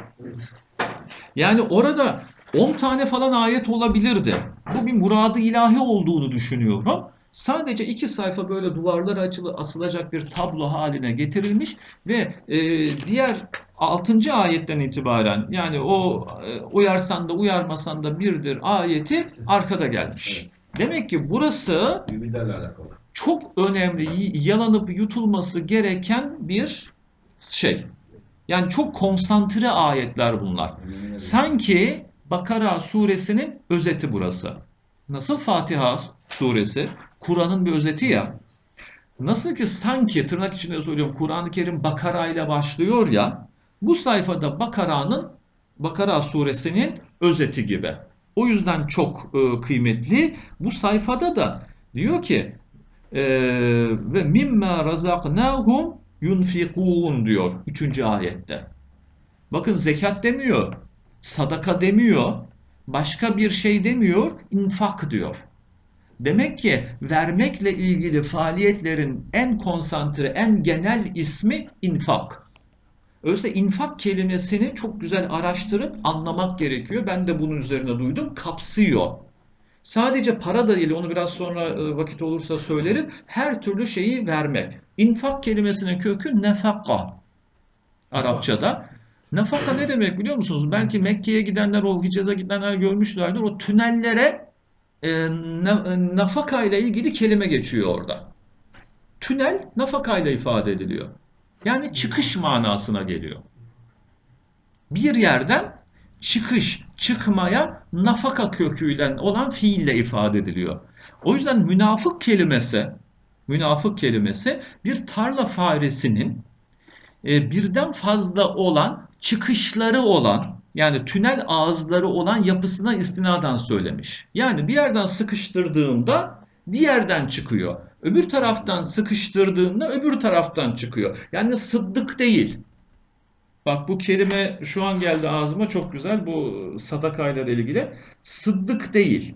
Yani orada on tane falan ayet olabilirdi. Bu bir muradı ilahi olduğunu düşünüyorum. Sadece iki sayfa böyle duvarlara açılı asılacak bir tablo haline getirilmiş ve e, diğer altıncı ayetten itibaren yani o e, uyarsan da uyarmasan da birdir ayeti arkada gelmiş. Demek ki burası Müminlerle alakalı. çok önemli, yalanıp yutulması gereken bir şey. Yani çok konsantre ayetler bunlar. Sanki Bakara suresinin özeti burası. Nasıl Fatiha suresi Kur'an'ın bir özeti ya. Nasıl ki sanki tırnak içinde söylüyorum Kur'an-ı Kerim Bakara ile başlıyor ya. Bu sayfada Bakara'nın Bakara suresinin özeti gibi. O yüzden çok e, kıymetli. Bu sayfada da diyor ki e, ve mimma razaknahum yunfikun diyor üçüncü ayette. Bakın zekat demiyor, sadaka demiyor, başka bir şey demiyor, infak diyor. Demek ki vermekle ilgili faaliyetlerin en konsantre, en genel ismi infak. Oysa infak kelimesini çok güzel araştırıp anlamak gerekiyor. Ben de bunun üzerine duydum, kapsıyor. Sadece para da değil, onu biraz sonra vakit olursa söylerim. Her türlü şeyi vermek. İnfak kelimesinin kökü nefaka. Arapçada. Nafaka ne demek biliyor musunuz? Belki Mekke'ye gidenler, o Hicaz'a gidenler görmüşlerdir. O tünellere e, nafaka ile ilgili kelime geçiyor orada. Tünel nafaka ile ifade ediliyor. Yani çıkış manasına geliyor. Bir yerden çıkış, çıkmaya nafaka köküyle olan fiille ifade ediliyor. O yüzden münafık kelimesi, münafık kelimesi bir tarla faresinin e, birden fazla olan çıkışları olan yani tünel ağızları olan yapısına istinaden söylemiş. Yani bir yerden sıkıştırdığında diğerden çıkıyor. Öbür taraftan sıkıştırdığında öbür taraftan çıkıyor. Yani sıddık değil. Bak bu kelime şu an geldi ağzıma çok güzel bu sadakayla ilgili. Sıddık değil.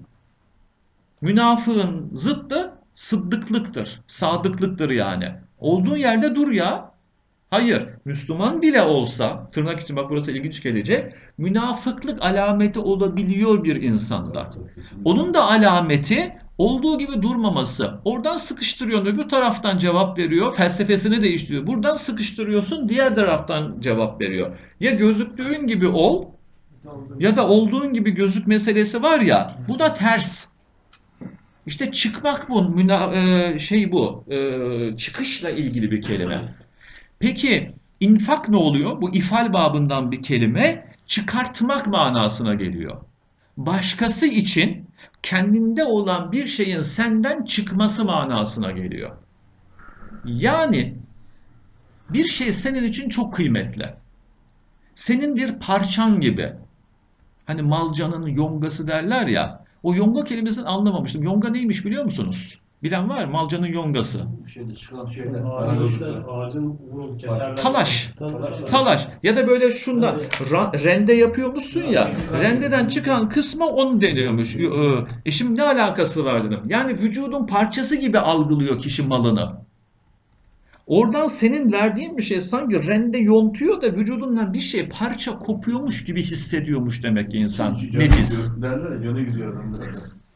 Münafığın zıttı sıddıklıktır. Sadıklıktır yani. Olduğun yerde dur ya. Hayır, Müslüman bile olsa, tırnak için bak burası ilginç gelecek, münafıklık alameti olabiliyor bir insanda. Onun da alameti olduğu gibi durmaması. Oradan sıkıştırıyorsun, öbür taraftan cevap veriyor, felsefesini değiştiriyor. Buradan sıkıştırıyorsun, diğer taraftan cevap veriyor. Ya gözüktüğün gibi ol, ya da olduğun gibi gözük meselesi var ya, bu da ters. İşte çıkmak bu, müna, e, şey bu, e, çıkışla ilgili bir kelime. Peki infak ne oluyor? Bu ifal babından bir kelime, çıkartmak manasına geliyor. Başkası için kendinde olan bir şeyin senden çıkması manasına geliyor. Yani bir şey senin için çok kıymetli. Senin bir parçan gibi. Hani malcanın yongası derler ya. O yonga kelimesini anlamamıştım. Yonga neymiş biliyor musunuz? Bilen var mı? Malcanın yongası. Şeyde çıkan şeyden. Ağacın işte ağacın vurul keserler. Talaş. Talaş. Talaş. Ya da böyle şundan ra- rende yapıyormuşsun ya. Rendeden çıkan kısma onu deniyormuş. E şimdi ne alakası var dedim. Yani vücudun parçası gibi algılıyor kişi malını. Oradan senin verdiğin bir şey sanki rende yontuyor da vücudundan bir şey parça kopuyormuş gibi hissediyormuş demek ki insan. Nefis. Derler ya, canı gidiyor adamın.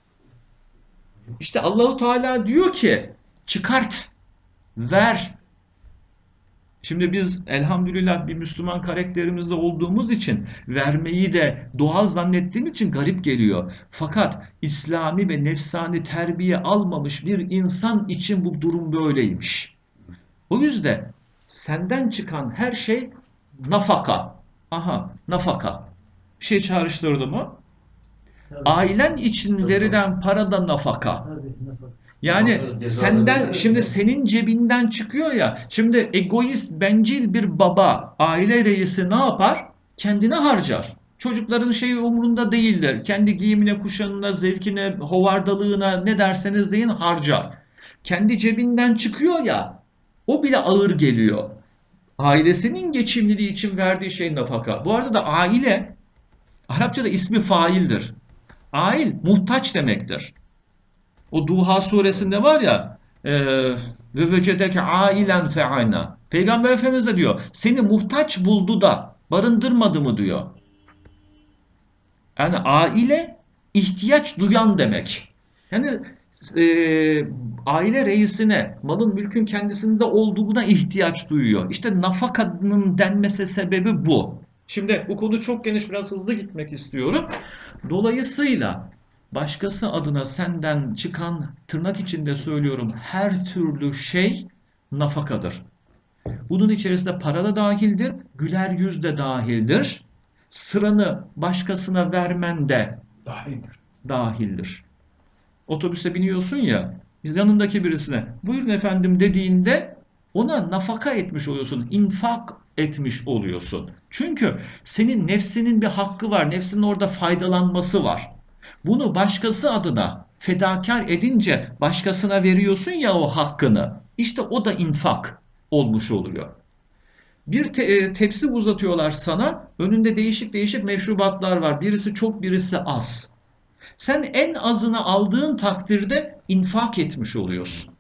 İşte Allahu Teala diyor ki çıkart, ver. Şimdi biz elhamdülillah bir Müslüman karakterimizde olduğumuz için vermeyi de doğal zannettiğim için garip geliyor. Fakat İslami ve nefsani terbiye almamış bir insan için bu durum böyleymiş. O yüzden senden çıkan her şey nafaka. Aha, nafaka. Bir şey çağrıştırdı mı? Tabii. Ailen için verilen para da nafaka. Tabii, nafaka. Yani Nafaka, senden ceza- şimdi senin cebinden çıkıyor ya. Şimdi egoist, bencil bir baba, aile reisi ne yapar? Kendine harcar. Çocukların şeyi umurunda değildir. Kendi giyimine, kuşamına, zevkine, hovardalığına ne derseniz deyin harcar. Kendi cebinden çıkıyor ya. O bile ağır geliyor. Ailesinin geçimliliği için verdiği şey nafaka. Bu arada da aile Arapçada ismi faildir. Ail muhtaç demektir. O Duha suresinde var ya e, ve vecedeke ailen fe'ana. Peygamber Efendimiz de diyor seni muhtaç buldu da barındırmadı mı diyor. Yani aile ihtiyaç duyan demek. Yani e, aile reisine malın mülkün kendisinde olduğuna ihtiyaç duyuyor. İşte nafakanın denmesi sebebi bu. Şimdi bu konu çok geniş, biraz hızlı gitmek istiyorum. Dolayısıyla başkası adına senden çıkan, tırnak içinde söylüyorum, her türlü şey nafakadır. Bunun içerisinde para da dahildir, güler yüz de dahildir. Sıranı başkasına vermen de Dahildir. dahildir. Otobüste biniyorsun ya, yanındaki birisine buyurun efendim dediğinde ona nafaka etmiş oluyorsun, infak etmiş oluyorsun. Çünkü senin nefsinin bir hakkı var, nefsinin orada faydalanması var. Bunu başkası adına fedakar edince başkasına veriyorsun ya o hakkını. İşte o da infak olmuş oluyor. Bir te- e, tepsi uzatıyorlar sana. Önünde değişik değişik meşrubatlar var. Birisi çok, birisi az. Sen en azını aldığın takdirde infak etmiş oluyorsun.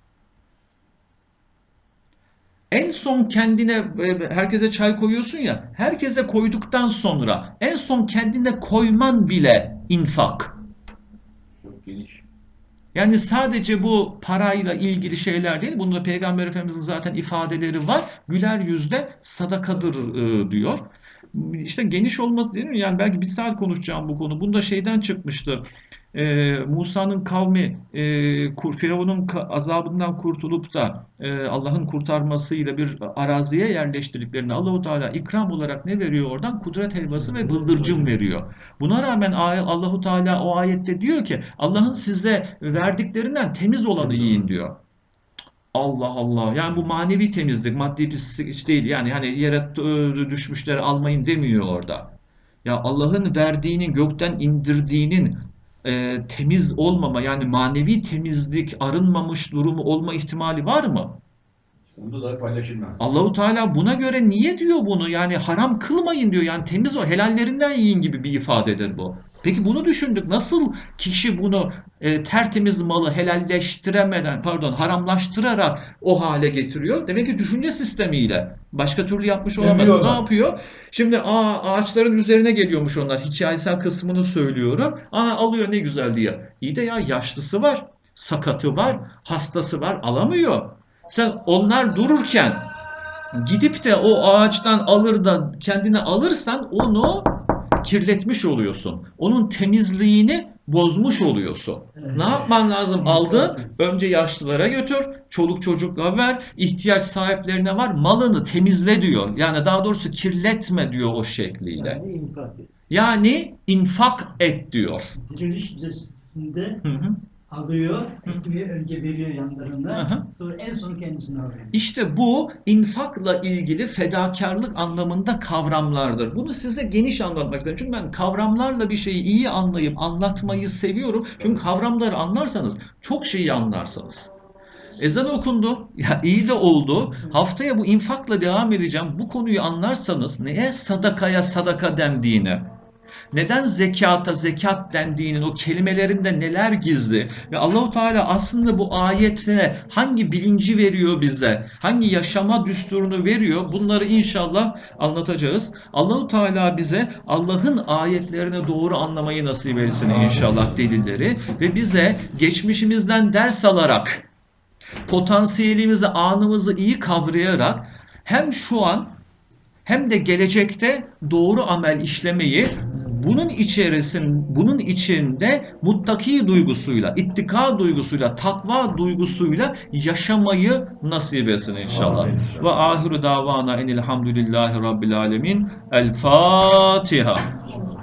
En son kendine e, herkese çay koyuyorsun ya. Herkese koyduktan sonra en son kendine koyman bile infak. Çok geniş. Yani sadece bu parayla ilgili şeyler değil. Bunda Peygamber Efendimiz'in zaten ifadeleri var. Güler yüzde sadakadır e, diyor. İşte geniş olması değil mi? Yani belki bir saat konuşacağım bu konu. Bunda şeyden çıkmıştı. Ee, Musa'nın kavmi e, Kur- Firavun'un ka- azabından kurtulup da e, Allah'ın kurtarmasıyla bir araziye yerleştirdiklerini Allahu Teala ikram olarak ne veriyor oradan? Kudret helvası ve bıldırcın veriyor. Buna rağmen ay- Allahu Teala o ayette diyor ki Allah'ın size verdiklerinden temiz olanı yiyin diyor. Allah Allah. Yani bu manevi temizlik, maddi pislik hiç değil. Yani hani yere e, düşmüşleri almayın demiyor orada. Ya Allah'ın verdiğinin, gökten indirdiğinin e, temiz olmama, yani manevi temizlik, arınmamış durumu olma ihtimali var mı? Bunda da paylaşılmaz. Allahu Teala buna göre niye diyor bunu? Yani haram kılmayın diyor. Yani temiz o, helallerinden yiyin gibi bir ifadedir bu. Peki bunu düşündük. Nasıl kişi bunu e, tertemiz malı helalleştiremeden, pardon, haramlaştırarak o hale getiriyor? Demek ki düşünce sistemiyle. Başka türlü yapmış olamaz. Ne Emiyorlar. yapıyor? Şimdi aa, ağaçların üzerine geliyormuş onlar. Hikayesel kısmını söylüyorum. Aa, alıyor ne güzel diye. İyi de ya yaşlısı var, sakatı var, hastası var, alamıyor. Sen onlar dururken gidip de o ağaçtan alır da kendine alırsan onu kirletmiş oluyorsun. Onun temizliğini bozmuş oluyorsun. Evet. Ne yapman lazım? Aldın, önce yaşlılara götür, çoluk çocukla ver, ihtiyaç sahiplerine var, malını temizle diyor. Yani daha doğrusu kirletme diyor o şekliyle. Yani infak. Yani infak et diyor. Diriliş Müzesi'nde Hı hı. alıyor, ekmeği önce veriyor yanlarında, Hı hı. sonra en son kendisini alıyor. İşte bu infakla ilgili fedakarlık anlamında kavramlardır. Bunu size geniş anlatmak istedim. Çünkü ben kavramlarla bir şeyi iyi anlayıp anlatmayı seviyorum. Çünkü kavramları anlarsanız çok şeyi anlarsınız. Ezan okundu. Ya iyi de oldu. Haftaya bu infakla devam edeceğim. Bu konuyu anlarsanız neye sadakaya sadaka dendiğini, neden zekata zekat dendiğinin o kelimelerinde neler gizli ve Allahu Teala aslında bu ayetle hangi bilinci veriyor bize, hangi yaşama düsturunu veriyor, bunları inşallah anlatacağız. Allahu Teala bize Allah'ın ayetlerini doğru anlamayı nasip etsin inşallah, delilleri, ve bize geçmişimizden ders alarak, potansiyelimizi, anımızı iyi kavrayarak hem şu an hem de gelecekte doğru amel işlemeyi, bunun içerisin, bunun içinde muttaki duygusuyla, ittika duygusuyla, takva duygusuyla yaşamayı nasip etsin inşallah. Ve ahiru davana enilhamdülillahi rabbil alemin. El Fatiha.